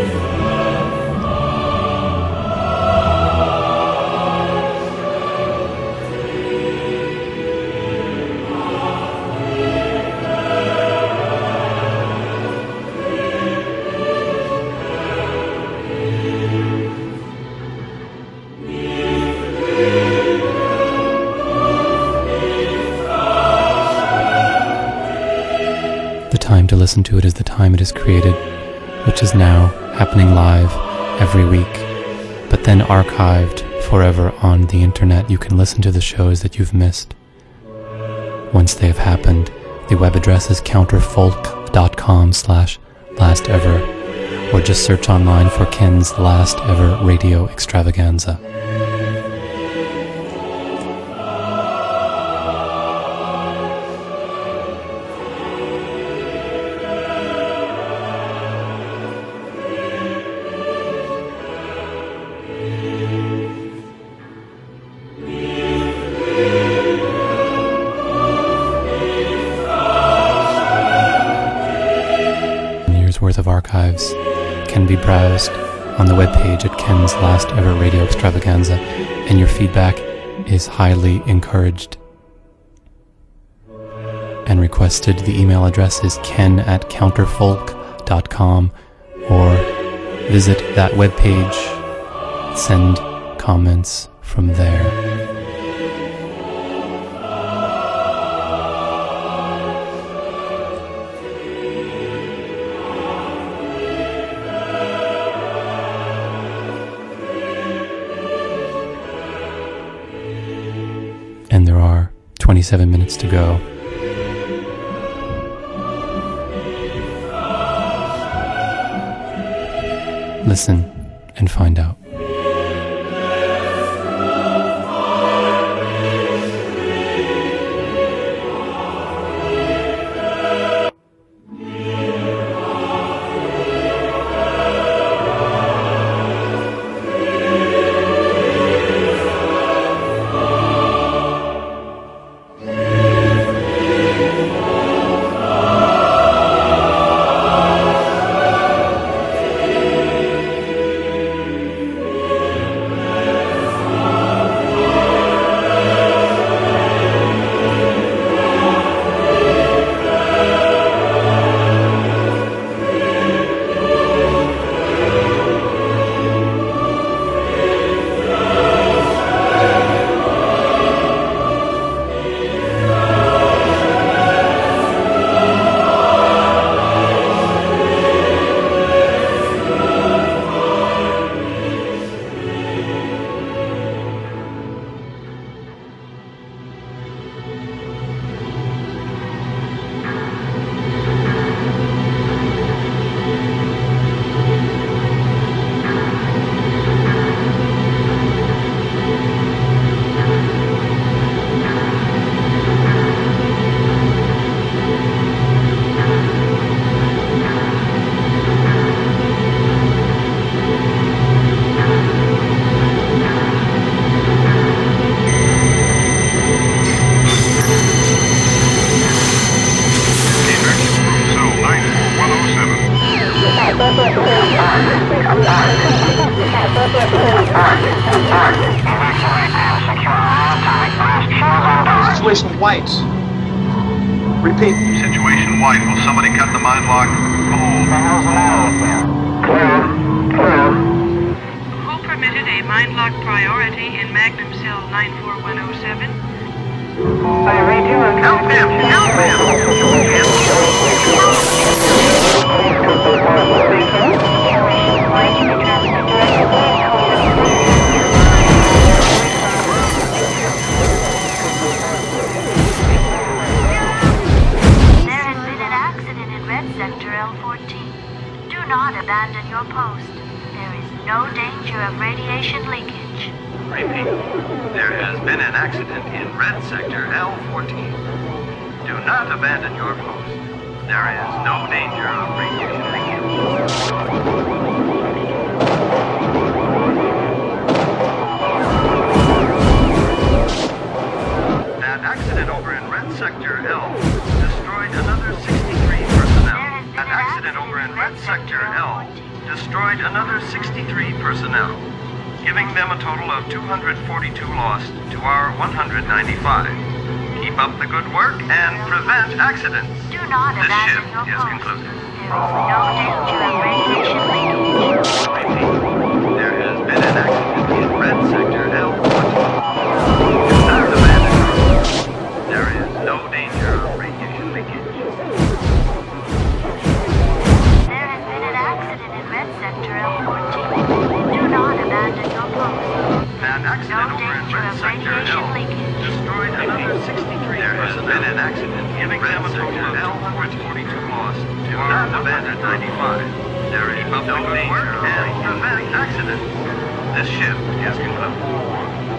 Speaker 4: The time to listen to it is the time it is created, which is now happening live every week, but then archived forever on the internet. You can listen to the shows that you've missed once they have happened. The web address is counterfolk.com slash last ever, or just search online for Ken's last ever radio extravaganza. Worth of archives can be browsed on the webpage at Ken's Last Ever Radio Extravaganza, and your feedback is highly encouraged and requested. The email address is ken at counterfolk dot com, or visit that webpage, send comments from there. And there are twenty-seven minutes to go. Listen and find out.
Speaker 20: Situation white. Repeat.
Speaker 2: Situation white. Will somebody cut the mind lock?
Speaker 9: Who permitted a mind lock priority in Magnum Cell nine four one oh seven?
Speaker 22: Help him! Help
Speaker 9: There has been an accident in Red Sector L fourteen. Do not abandon your post. There is no danger of radiation leakage.
Speaker 2: Repeat. There has been an accident in Red Sector L fourteen. Do not abandon your post. There is no danger of radiation leakage. That accident over in Red Sector L destroyed another sixty-three personnel. That accident over in Red Sector L destroyed another sixty-three personnel, giving them a total of two hundred forty-two lost to our one hundred ninety-five. Keep up the good work and prevent accidents.
Speaker 9: Do not
Speaker 2: This
Speaker 9: abandon
Speaker 2: shift
Speaker 9: your
Speaker 2: is
Speaker 9: post.
Speaker 2: concluded.
Speaker 9: There is no danger of radiation leakage.
Speaker 2: There has been an accident in Red Sector L fourteen. Do not abandon your post. There is no danger of radiation leakage.
Speaker 9: There has been an accident in Red Sector L fourteen. Do not abandon your post.
Speaker 2: An accident over in Red Sector L destroyed another sixty-three. There has been an accident giving them a total of two hundred forty-two lost to our one hundred ninety-five. There is no danger and prevent accidents. This shift is concluded.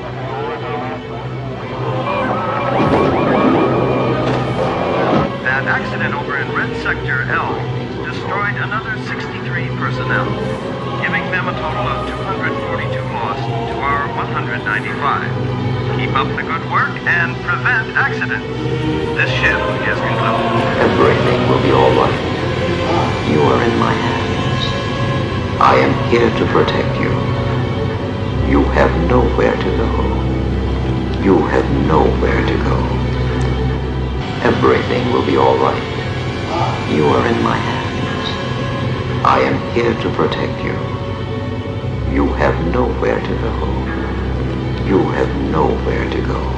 Speaker 2: That accident over in Red Sector L destroyed another sixty-three personnel, giving them a total of two hundred forty-two lost to our one hundred ninety-five. Keep up the good work and prevent accidents. This shift is concluded.
Speaker 6: Everything will be all right. You are in my hands. I am here to protect you. You have nowhere to go. You have nowhere to go. Everything will be all right. You are in my hands. I am here to protect you. You have nowhere to go. You have nowhere to go.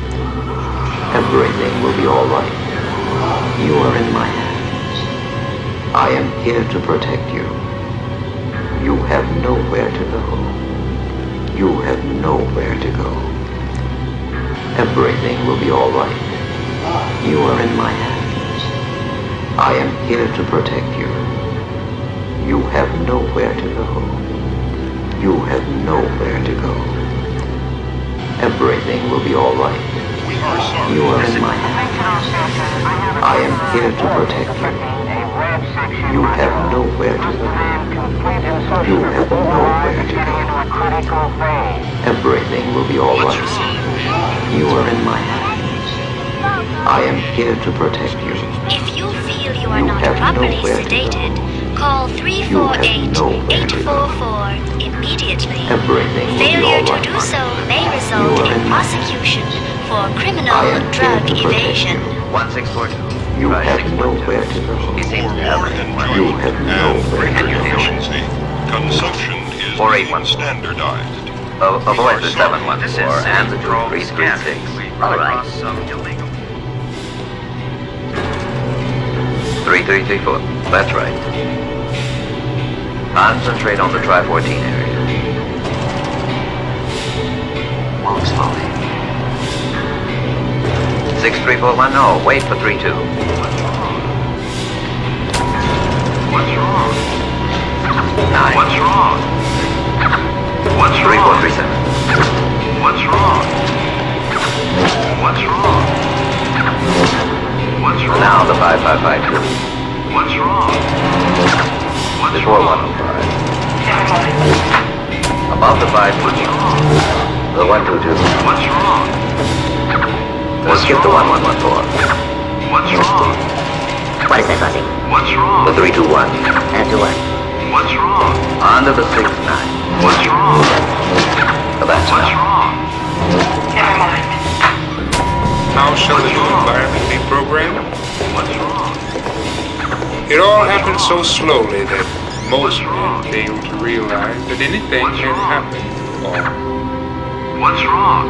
Speaker 6: Everything will be all right. You are in my hands. I am here to protect you. You have nowhere to go. You have nowhere to go. Everything will be all right. You are in my hands. I am here to protect you. You have nowhere to go. You have nowhere to go. Everything will be all right. You are in my hands. I am here to protect you. You have nowhere to go. You have nowhere to go. Everything will be all right. You are in my hands. I am here to protect you.
Speaker 9: If you feel you are
Speaker 6: You
Speaker 9: not
Speaker 6: have
Speaker 9: properly
Speaker 6: nowhere to go.
Speaker 9: sedated, call three four eight, eight four four immediately.
Speaker 6: Everything will be
Speaker 9: Failure
Speaker 6: all
Speaker 9: to
Speaker 6: right.
Speaker 9: do so may result
Speaker 6: You are
Speaker 9: in
Speaker 6: in my
Speaker 9: prosecution for
Speaker 6: I
Speaker 9: criminal
Speaker 6: am
Speaker 9: drug
Speaker 6: here to protect
Speaker 9: evasion.
Speaker 2: one six four two.
Speaker 6: You have nowhere to go.
Speaker 2: He seems to have
Speaker 6: You have nowhere to
Speaker 21: Greater
Speaker 6: go.
Speaker 21: efficiency. Consumption is
Speaker 2: four eight
Speaker 21: being
Speaker 2: one.
Speaker 21: standardized.
Speaker 2: Uh, avoid the seven one four and the two three three six. All right. Some illegal. Three three three four. That's right. Concentrate on the Tri fourteen area. Move slowly. Six three four one. No, wait for three two.
Speaker 13: What's wrong?
Speaker 2: Nine.
Speaker 13: What's wrong? What's
Speaker 2: Three
Speaker 13: wrong?
Speaker 2: four three seven.
Speaker 13: What's wrong? What's wrong? What's wrong?
Speaker 2: Now the five five five two.
Speaker 13: What's wrong? What's
Speaker 2: The four one
Speaker 13: wrong?
Speaker 2: oh five. Above the five two. The one two two.
Speaker 13: What's wrong?
Speaker 2: Let's skip the one one one four.
Speaker 13: What's wrong?
Speaker 2: What is that, Fuzzy?
Speaker 13: What's wrong?
Speaker 2: The three two one. And two one.
Speaker 13: What's wrong?
Speaker 2: On to the six nine.
Speaker 13: What's wrong?
Speaker 1: It all happened so slowly that most men failed to realize that anything had happened or...
Speaker 2: What's wrong?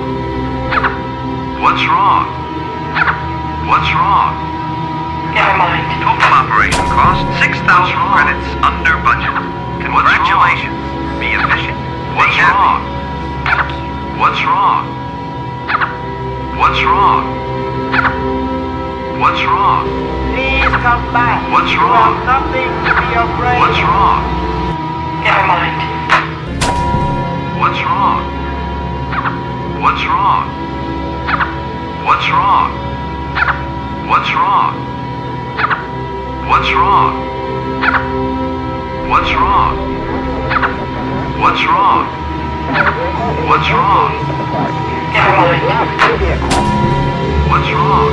Speaker 2: What's wrong? What's wrong?
Speaker 23: Never mind.
Speaker 2: Total operation cost six thousand credits under budget. Congratulations. Be efficient. What's wrong? What's wrong? What's wrong? What's wrong?
Speaker 22: Please come back.
Speaker 2: What's
Speaker 22: You
Speaker 2: wrong?
Speaker 22: have nothing to be afraid
Speaker 2: What's
Speaker 22: of.
Speaker 2: wrong?
Speaker 23: Never mind.
Speaker 2: What's wrong? What's wrong? What's wrong? What's wrong? What's wrong? What's wrong? What's wrong? What's wrong?
Speaker 23: Never mind.
Speaker 2: What's wrong?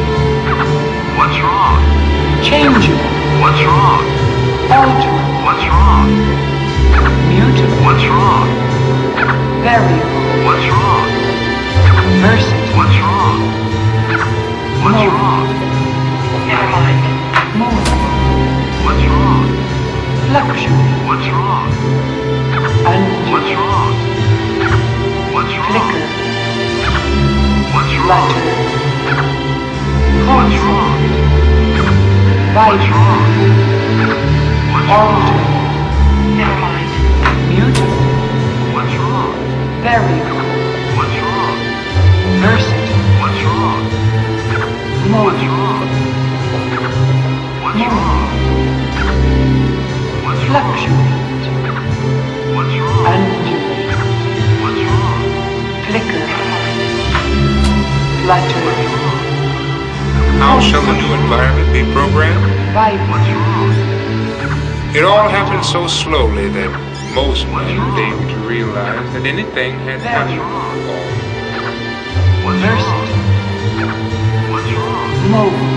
Speaker 2: What's wrong?
Speaker 19: Change it.
Speaker 2: What's wrong?
Speaker 19: Alter.
Speaker 2: What's wrong?
Speaker 19: Mutable.
Speaker 2: What's wrong?
Speaker 19: Variable.
Speaker 2: What's wrong?
Speaker 19: Versatile.
Speaker 2: What's wrong? What's
Speaker 19: Mobile.
Speaker 2: wrong?
Speaker 23: Never mind.
Speaker 19: Movable.
Speaker 2: What's wrong?
Speaker 19: Fluctuate.
Speaker 2: What's wrong?
Speaker 19: Undulate.
Speaker 2: What's wrong? What's wrong?
Speaker 19: Flicker.
Speaker 2: What's wrong?
Speaker 19: Flutter.
Speaker 2: What's wrong? What's
Speaker 19: Vibrate.
Speaker 2: wrong? What's wrong?
Speaker 19: Alter.
Speaker 23: Never mind.
Speaker 19: Mutable.
Speaker 2: What's wrong?
Speaker 19: Variable.
Speaker 2: What's wrong?
Speaker 19: Versatile.
Speaker 2: What's wrong? What's
Speaker 19: Mobile.
Speaker 2: wrong? What's
Speaker 19: Move.
Speaker 2: wrong? What's wrong?
Speaker 19: Fluctuate.
Speaker 2: What's wrong?
Speaker 19: Undulate.
Speaker 2: What's wrong?
Speaker 19: Flicker. Flutter.
Speaker 1: How shall the new environment be programmed?
Speaker 19: Vibrate.
Speaker 2: What's wrong?
Speaker 1: It all happened so slowly that most men failed to realize that anything had happened or...
Speaker 2: What's wrong?
Speaker 19: Versatile.
Speaker 2: What's wrong?
Speaker 19: Mobile.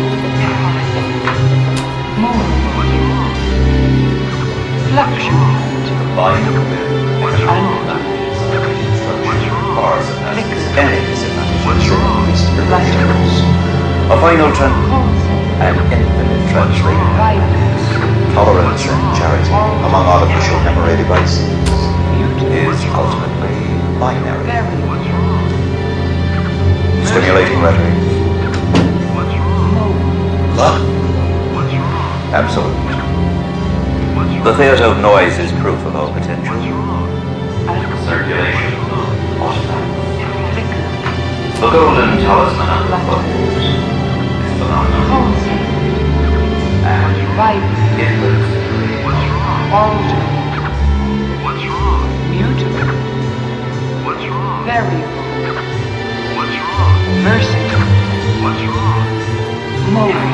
Speaker 19: Move.
Speaker 2: What's wrong?
Speaker 19: Fluctuate.
Speaker 16: Combined with
Speaker 19: Undulate.
Speaker 16: instruction, far surpasses any disadvantages
Speaker 2: What's
Speaker 16: in
Speaker 2: wrong?
Speaker 16: increased performance. A final trend, an infinite translator,
Speaker 19: Vibrate.
Speaker 16: tolerance and charity among artificial memory devices
Speaker 19: Mutable.
Speaker 16: is ultimately binary.
Speaker 19: Variable.
Speaker 2: What's wrong?
Speaker 16: Stimulating rhetoric.
Speaker 2: What's wrong?
Speaker 19: Mobile.
Speaker 16: Love.
Speaker 2: What's wrong?
Speaker 16: Absolute.
Speaker 2: What's wrong?
Speaker 16: The theater of noise is proof of all potential.
Speaker 2: What's wrong?
Speaker 19: Undulate.
Speaker 16: Circulation.
Speaker 19: Flicker.
Speaker 16: The golden talisman of the
Speaker 19: Flutter.
Speaker 16: book is phenomenal.
Speaker 19: Pulsate.
Speaker 16: And
Speaker 19: Vibrate.
Speaker 16: it lives in
Speaker 2: What's wrong?
Speaker 19: Alter.
Speaker 2: What's wrong?
Speaker 19: Mutable.
Speaker 2: What's wrong?
Speaker 19: Variable.
Speaker 2: What's wrong?
Speaker 19: Versatile.
Speaker 2: What's wrong?
Speaker 19: Mobile.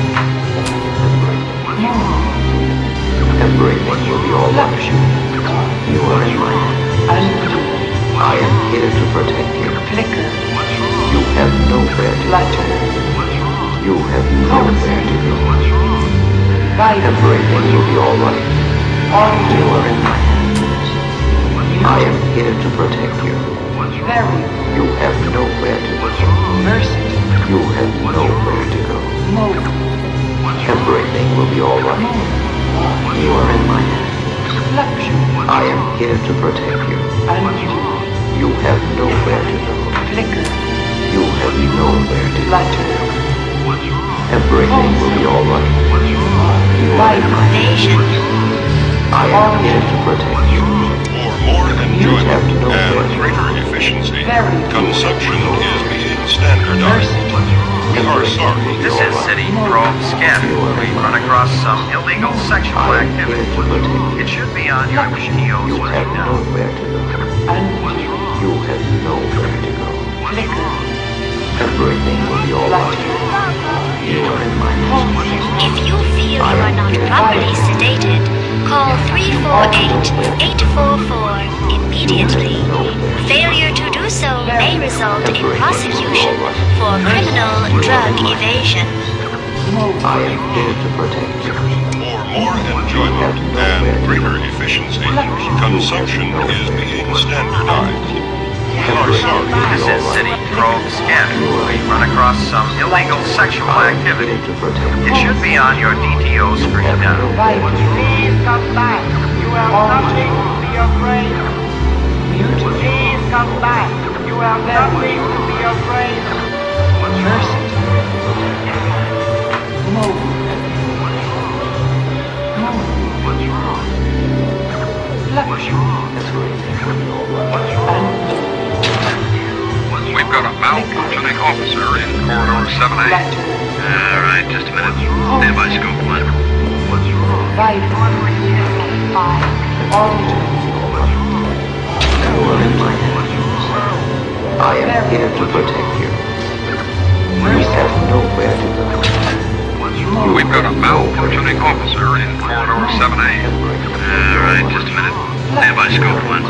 Speaker 2: What's wrong?
Speaker 6: Everything will be all right.
Speaker 19: Fluctuate.
Speaker 6: You are in my hands.
Speaker 19: Undulate.
Speaker 6: I am here to protect you.
Speaker 19: Flicker.
Speaker 2: What's wrong?
Speaker 6: You have nowhere to
Speaker 19: Flutter.
Speaker 2: What's wrong?
Speaker 6: You have nowhere to go.
Speaker 2: What's wrong?
Speaker 19: Vibrate.
Speaker 6: Everything will be all right. You
Speaker 19: Alter.
Speaker 6: are in my hands. I am here to protect you.
Speaker 2: What's wrong?
Speaker 19: Variable.
Speaker 6: You have nowhere to go.
Speaker 2: What's wrong?
Speaker 19: Versatile.
Speaker 6: You have nowhere to go.
Speaker 19: Mobile.
Speaker 6: Everything will be all right. You are in my hands.
Speaker 19: Fluctuate.
Speaker 6: I am here to protect you.
Speaker 19: Undulate.
Speaker 6: You have nowhere to go.
Speaker 19: Flicker.
Speaker 6: You have nowhere to go.
Speaker 19: Flutter.
Speaker 2: What's wrong?
Speaker 6: Everything will be all right.
Speaker 2: What's wrong?
Speaker 6: You are in my hands.
Speaker 18: Invasion.
Speaker 6: I am here to protect you.
Speaker 21: For more enjoyment and greater efficiency,
Speaker 19: Variable.
Speaker 21: consumption is being standardized. We are sorry.
Speaker 2: This is City Probe Scan. We've run across some illegal sexual activity. It should be on your P T O
Speaker 6: You
Speaker 2: screen
Speaker 6: have
Speaker 2: now.
Speaker 6: nowhere to go.
Speaker 19: Undulate.
Speaker 6: You have nowhere to go.
Speaker 19: Flicker.
Speaker 6: Everything will be all right. You are in my hands.
Speaker 18: If you feel you are not properly sedated, call three four eight, eight four four immediately. Failure to do so may result in prosecution for criminal drug evasion.
Speaker 6: I am here to protect you.
Speaker 21: For more enjoyment and greater efficiency, consumption is being standardized. We are sorry.
Speaker 2: This is City Probe Scan. We've run across across some illegal sexual activity, it should be on your D T O screen now.
Speaker 22: Please come back. You have nothing to be afraid of. Please come back. You have nothing to be afraid of.
Speaker 19: Mercy. Move. Move.
Speaker 21: What's wrong? What's wrong? What's wrong? We've got a malfunctioning officer in corridor seven A.
Speaker 17: All right, just a minute. Stand by, scope one.
Speaker 21: What's wrong?
Speaker 19: Five. Five. All.
Speaker 6: You are in my hands. I am here to protect you. You have nowhere to go.
Speaker 21: We've got a malfunctioning officer in corridor seven A.
Speaker 17: All right, just a minute. Stand by, scope one.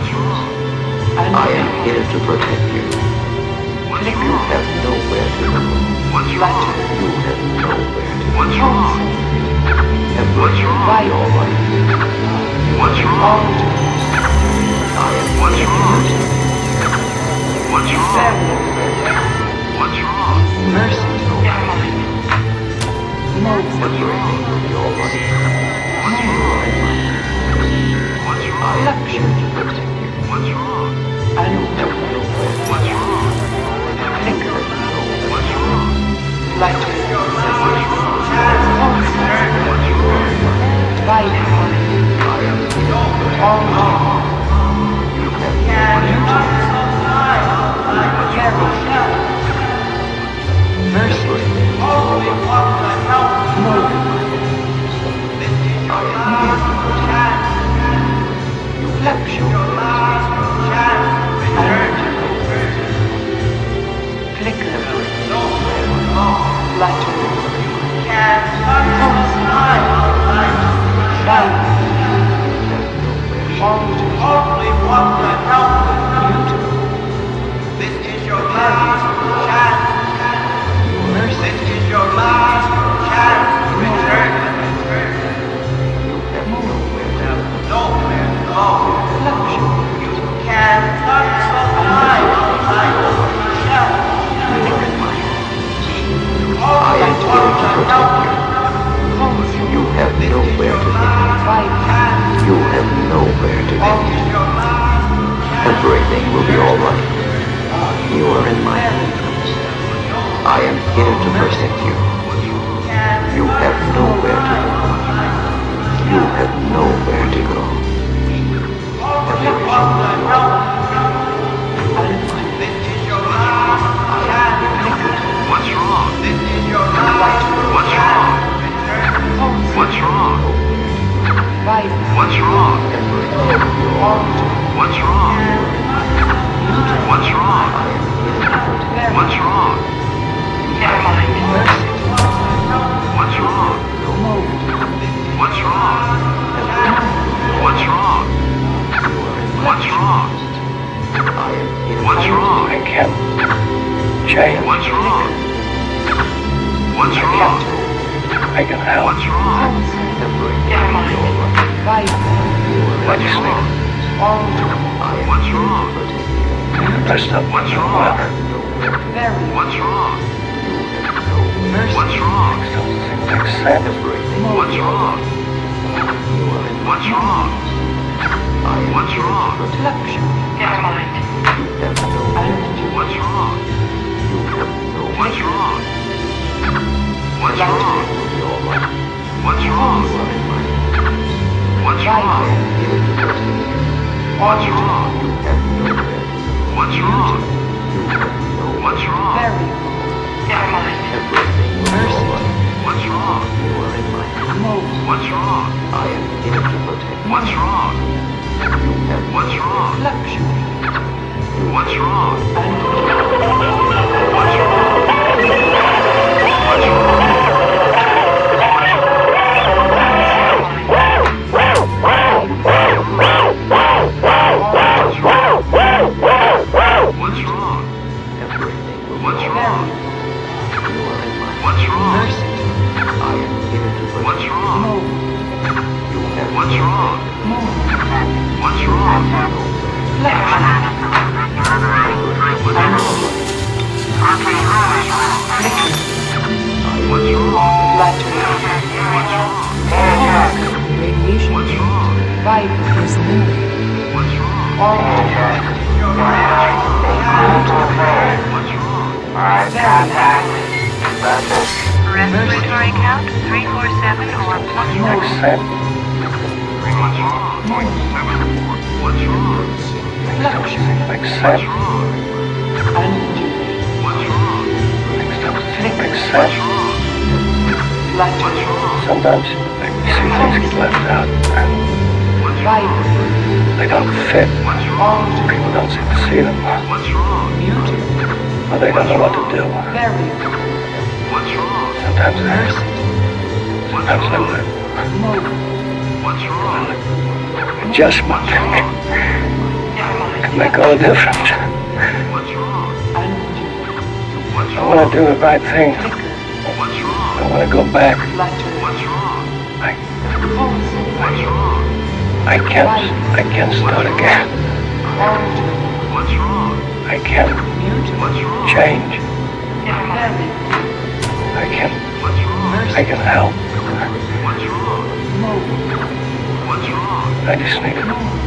Speaker 6: I am here to protect you. You have nowhere to go.
Speaker 21: What's wrong?
Speaker 6: You have nowhere to go.
Speaker 21: What's wrong? What's wrong? What's wrong? What's wrong? What's wrong? What's wrong?
Speaker 19: Mercy. Move.
Speaker 21: What's wrong? What's wrong? What's wrong?
Speaker 19: Luxury.
Speaker 21: What's wrong?
Speaker 19: And
Speaker 21: What's wrong?
Speaker 19: flicker.
Speaker 21: What's wrong?
Speaker 19: Light.
Speaker 21: What's wrong?
Speaker 19: Five. All. Mercy. Move. Luxury. Flicker. Light. Five.
Speaker 22: Only want to help. This is your last chance. This is your last chance to return. Nowhere to go. You cannot survive like a shell.
Speaker 6: I am here to protect you. You have nowhere to go. You have nowhere to go. Everything will be all right. You are in my hands. I am here to protect you. You have nowhere to go. You have nowhere to go. Everything will be all right.
Speaker 21: What's wrong? What's wrong? What's wrong? What's wrong? What's wrong? What's wrong? What's wrong?
Speaker 19: Never mind.
Speaker 21: What's wrong? What's wrong? What's wrong? What's wrong? What's wrong?
Speaker 14: I can't change.
Speaker 21: What's wrong? What's wrong?
Speaker 14: I can help.
Speaker 21: What's wrong?
Speaker 19: Never mind. Five.
Speaker 21: What's wrong?
Speaker 19: All.
Speaker 21: What's wrong?
Speaker 14: Rest up.
Speaker 21: What's wrong?
Speaker 19: Very.
Speaker 21: What's wrong?
Speaker 19: Mercy.
Speaker 21: What's wrong?
Speaker 14: Makes sense.
Speaker 21: What's wrong? What's wrong? What's wrong?
Speaker 19: Luxury. Never mind.
Speaker 21: What's wrong? What's wrong? What's wrong? What's wrong? What's wrong? What's wrong? What's wrong? What's wrong?
Speaker 19: Very. Never mind. Mercy.
Speaker 21: What's wrong?
Speaker 19: Move.
Speaker 21: What's wrong? What's wrong? What's wrong?
Speaker 19: Luxury.
Speaker 21: What's wrong?
Speaker 19: And
Speaker 21: What's wrong? What's wrong? What's wrong? What's wrong? What's wrong?
Speaker 19: mercy.
Speaker 21: What's wrong?
Speaker 19: Move.
Speaker 21: What's wrong?
Speaker 19: Move.
Speaker 21: What's wrong?
Speaker 19: Flexion.
Speaker 21: What's wrong?
Speaker 19: There's no.
Speaker 9: Respiratory count three four seven or plus four.
Speaker 14: Like sand. Like sand. Sometimes I see things get left out and they don't fit. People don't seem to see them. Or they don't know what to do. Sometimes I sometimes I live. Adjustment can make all the difference. I want to do the right thing. I want to go back. I, I can't, I can't start again. I can't change. I can, I can help. I just need to,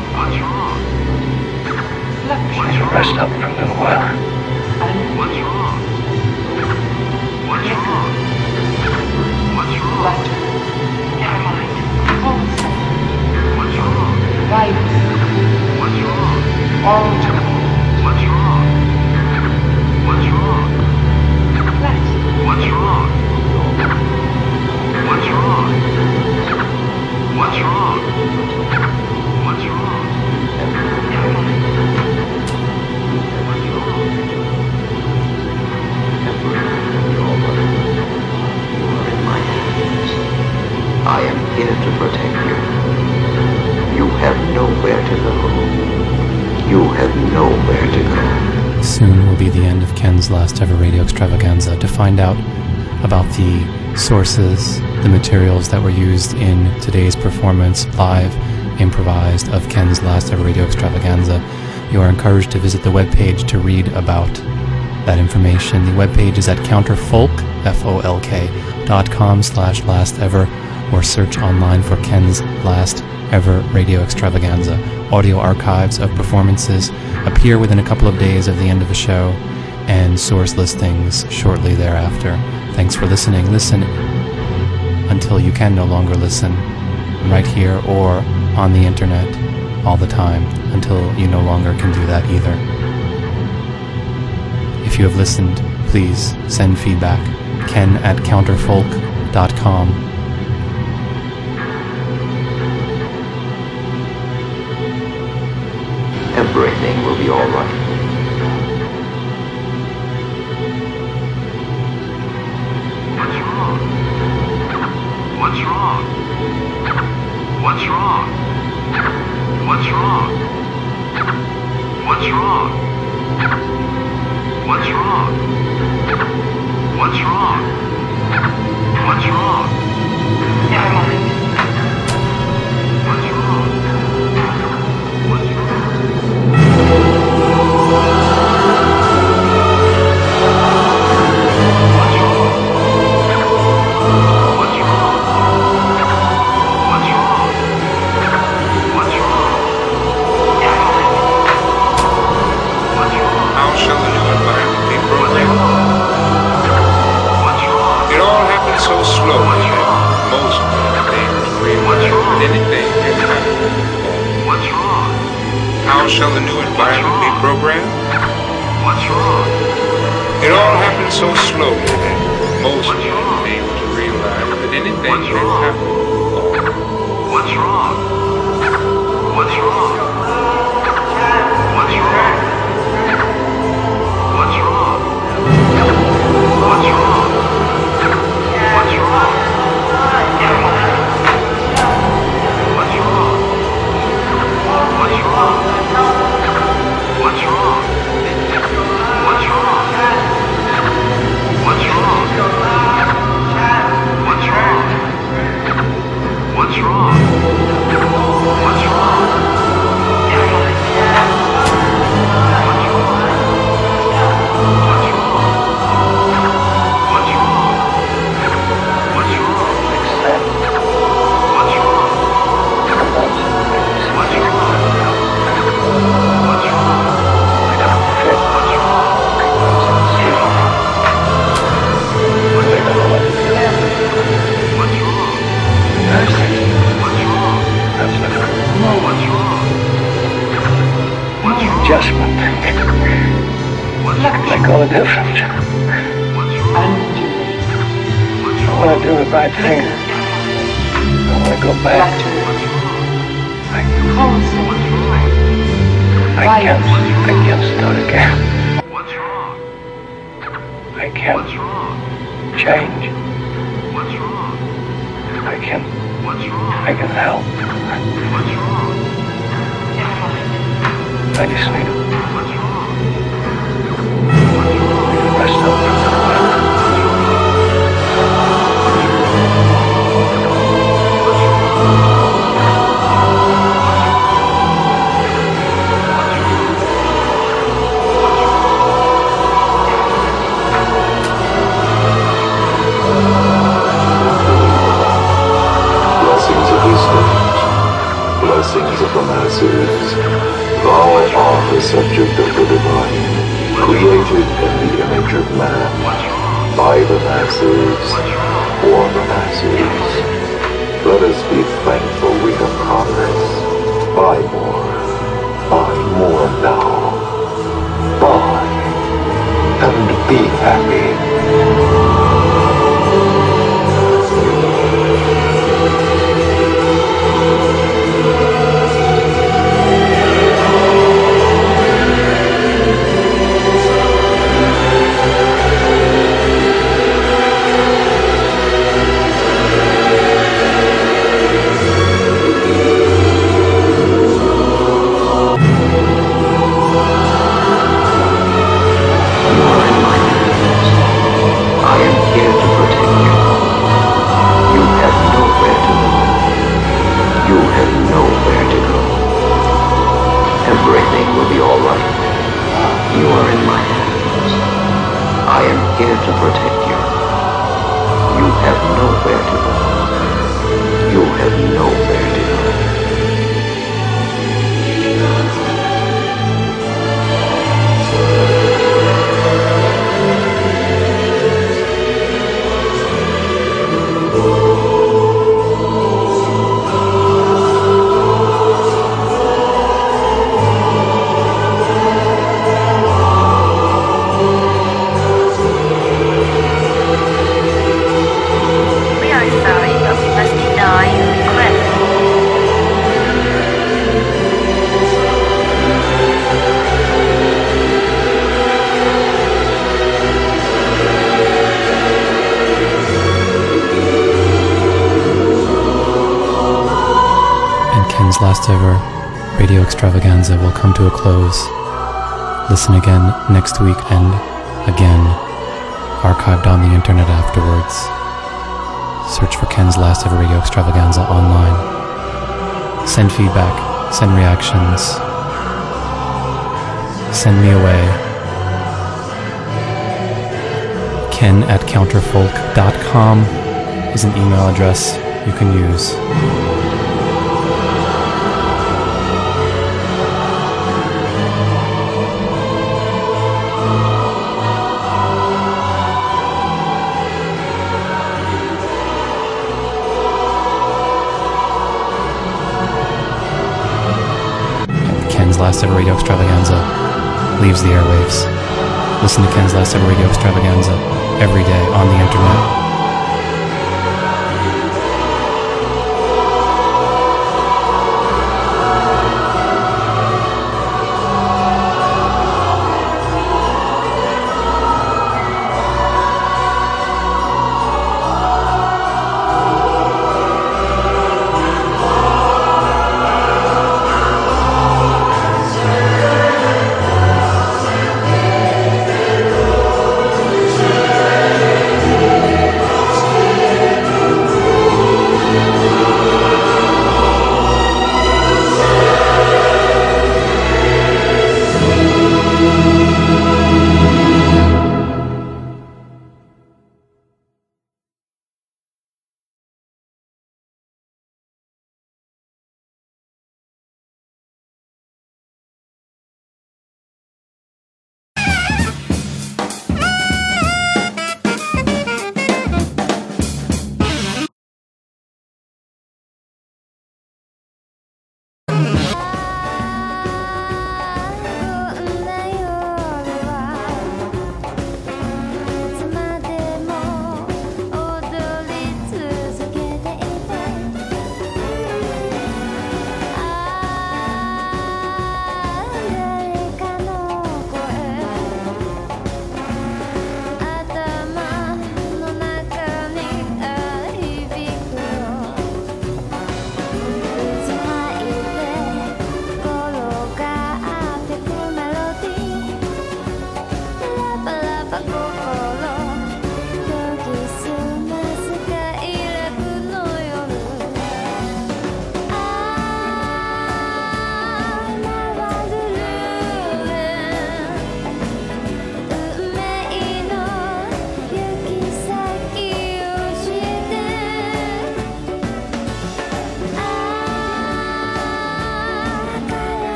Speaker 14: I need to rest up for a little while.
Speaker 12: What's wrong? What's wrong? What's wrong?
Speaker 19: Never mind.
Speaker 12: What's wrong?
Speaker 19: Right.
Speaker 12: What's wrong?
Speaker 19: All
Speaker 12: What's wrong? What's wrong?
Speaker 19: Flat.
Speaker 12: What's wrong? What's wrong? What's wrong? What's wrong?
Speaker 19: Never mind.
Speaker 12: What's wrong?
Speaker 6: I am here to protect you. You have nowhere to go. You have nowhere to go.
Speaker 4: Soon will be the end of Ken's last ever radio extravaganza. To find out about the sources, the materials that were used in today's performance, live, improvised, of Ken's last ever radio extravaganza, you are encouraged to visit the webpage to read about that information. The webpage is at counterfolk, F O L K, dot com slash last ever, or search online for Ken's last ever radio extravaganza. Audio archives of performances appear within a couple of days of the end of the show, and source listings shortly thereafter. Thanks for listening. Listen until you can no longer listen, right here or on the internet all the time, until you no longer can do that either. If you have listened, please send feedback. Ken at counterfolk dot com.
Speaker 6: Everything will be all right.
Speaker 12: What's wrong? What's wrong? What's wrong? What's wrong? What's wrong? What's wrong? What's wrong? What's wrong?
Speaker 19: Never mind.
Speaker 12: What's wrong? What's wrong?
Speaker 1: So slowly that most things realize that anything can happen.
Speaker 12: What's wrong?
Speaker 1: How shall the new environment be programmed?
Speaker 12: What's wrong?
Speaker 1: It all happens so slowly that most men fail to realize that anything can happen.
Speaker 12: What's wrong? What's wrong? What's wrong? What's wrong? What's wrong? What's wrong? What's wrong? What's wrong? What's wrong? What's wrong? What's wrong? What's wrong? What's wrong? What's wrong? What's wrong?
Speaker 14: adjustment. Make all the difference. I want to do the right thing. I want to go back. I, I can't, I can't start again. I can't change. I can, I can help. I just need to rest up for a little while.
Speaker 12: Blessings of his names, blessings of the masses. Thou art the subject of the divine, created in the image of man, by the masses, for the masses. Let us be thankful we have progress. Buy more, buy more now. Buy, and be happy. Everything will be all right. You are in my hands. I am here to protect you. You have nowhere to go. You have nowhere to go.
Speaker 4: Ken's last ever radio extravaganza will come to a close. Listen again next week and again, archived on the internet afterwards. Search for Ken's last ever radio extravaganza online. Send feedback, send reactions, send me away. Ken at counterfolk dot com is an email address you can use. Ken's last ever radio extravaganza leaves the airwaves. Listen to Ken's last ever radio extravaganza every day on the internet.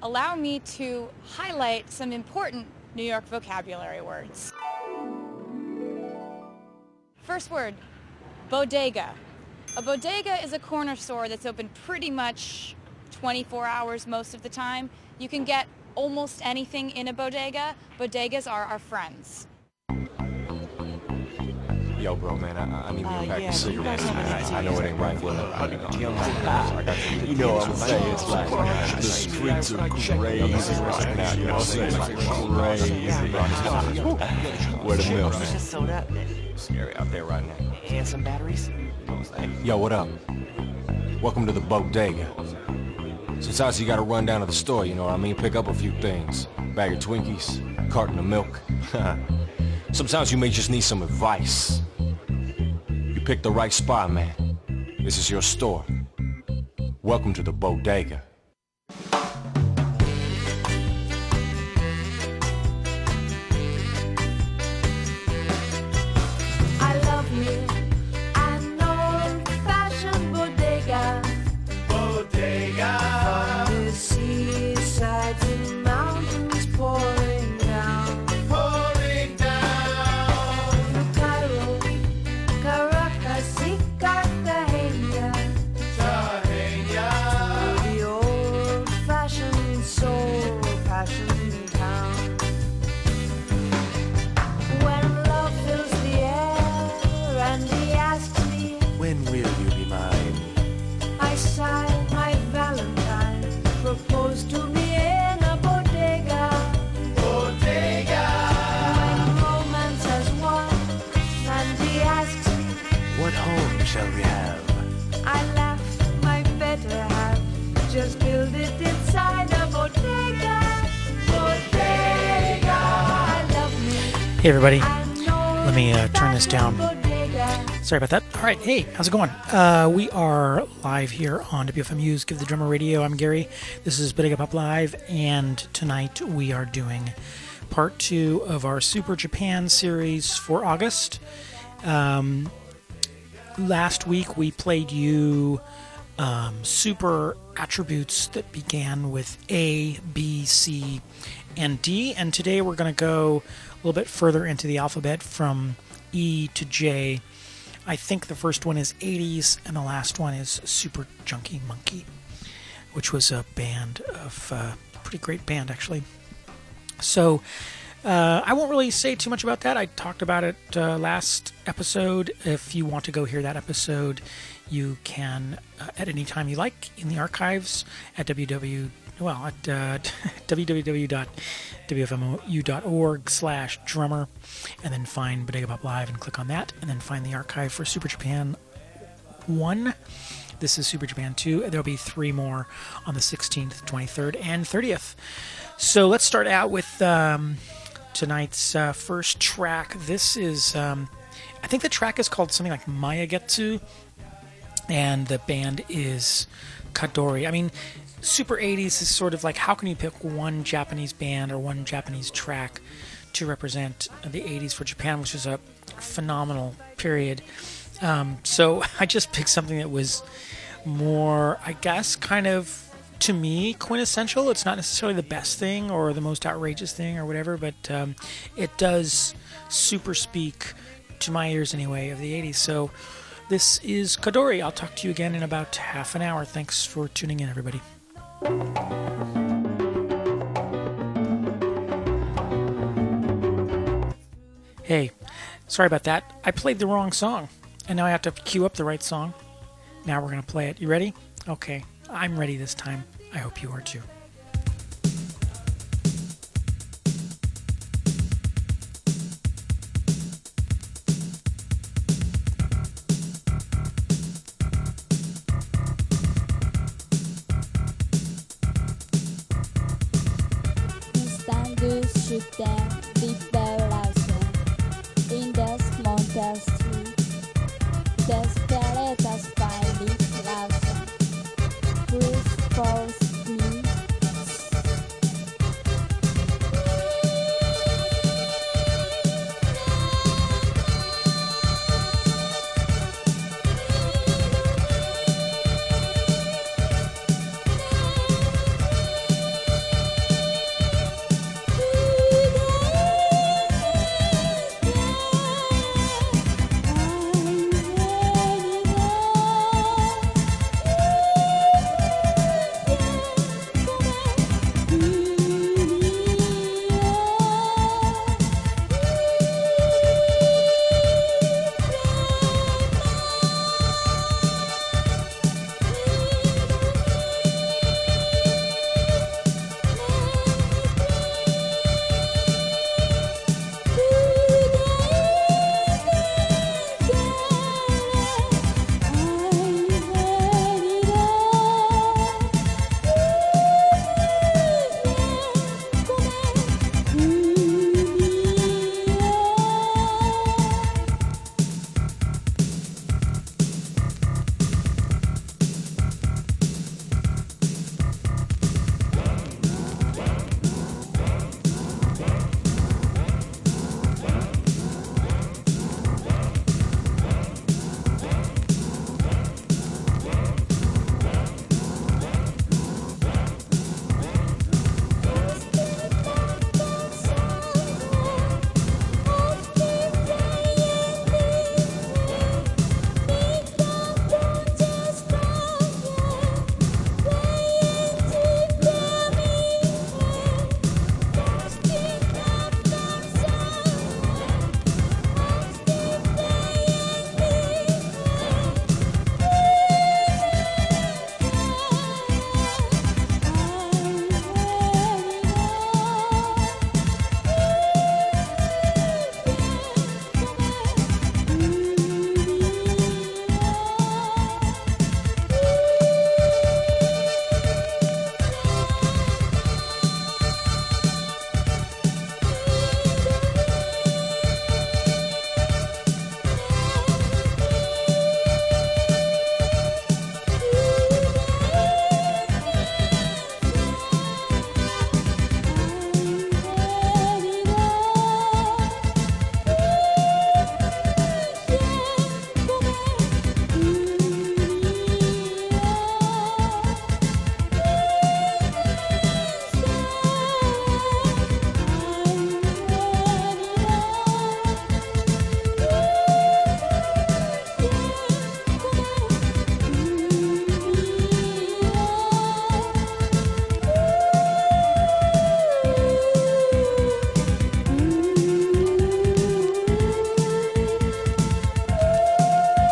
Speaker 3: allow me to highlight some important New York vocabulary words. First word, bodega. A bodega is a corner store that's open pretty much twenty-four hours most of the time. You can get almost anything in a bodega. Bodegas are our friends.
Speaker 5: Yo, bro, man, I, I need me
Speaker 8: Uh,
Speaker 5: a pack
Speaker 8: yeah,
Speaker 5: of
Speaker 8: you
Speaker 5: cigarettes,
Speaker 8: guys
Speaker 5: man.
Speaker 8: have
Speaker 5: I, I know it ain't right, but I be gone. I got some you know what I'm saying? It's like, the streets are crazy right now, you know what I'm saying? It's crazy. Where the milk, man?
Speaker 8: Just soda
Speaker 5: Scary out there right now.
Speaker 8: and some batteries.
Speaker 5: Yo, what up? Welcome to the bodega. Sometimes you gotta run down to the store, you know what I mean? Pick up a few things. Bag of Twinkies, carton of milk. Sometimes you may just need some advice. You picked the right spot, man. This is your store. Welcome to the bodega.
Speaker 11: I love you. An old-fashioned bodega. Bodega. From the seaside to mountains pouring down. Pouring down. From Cairo, Caracas, y Cartagena. Cartagena. To the old-fashioned soul passion town. When love fills the air and he asks me,
Speaker 8: When will you be mine?
Speaker 11: I sigh, my Valentine proposed to me in a bodega. Bodega. When romance has won and he asks me,
Speaker 8: What home shall we have?
Speaker 11: I laugh, my better half just build it inside a bodega. Bodega. I love me.
Speaker 25: Hey everybody, let me uh, turn this down. Sorry about that. All right, hey, how's it going? Uh, we are live here on W F M U's Give the Drummer Radio. I'm Gary. This is Bodega Pop Live, and tonight we are doing part two of our Super Japan series for August. Um, last week we played you um, super attributes that began with A, B, C, and D, and today we're going to go a little bit further into the alphabet from E to J. I think the first one is eighties, and the last one is Super Junkie Monkey, which was a band of, uh, pretty great band actually. So uh, I won't really say too much about that. I talked about it uh, last episode. If you want to go hear that episode, you can uh, at any time you like in the archives at www. Well, at uh, www dot w f m u dot org slash drummer, and then find Bodega Pop Live and click on that, and then find the archive for Super Japan one. This is Super Japan two. There'll be three more on the sixteenth, twenty-third, and thirtieth. So let's start out with um, tonight's uh, first track. This is, um, I think the track is called something like Mayagetsu, and the band is Kadori. I mean, Super eighties is sort of like, how can you pick one Japanese band or one Japanese track to represent the eighties for Japan, which is a phenomenal period. Um, so I just picked something that was more, I guess, kind of, to me, quintessential. It's not necessarily the best thing or the most outrageous thing or whatever, but um, it does super speak, to my ears anyway, of the eighties. So this is Kadori. I'll talk to you again in about half an hour. Thanks for tuning in, everybody. Hey, sorry about that. I played the wrong song, and now I have to queue up the right song. Now we're going to play it. You ready? Okay, I'm ready this time. I hope you are too.
Speaker 26: Distinguished,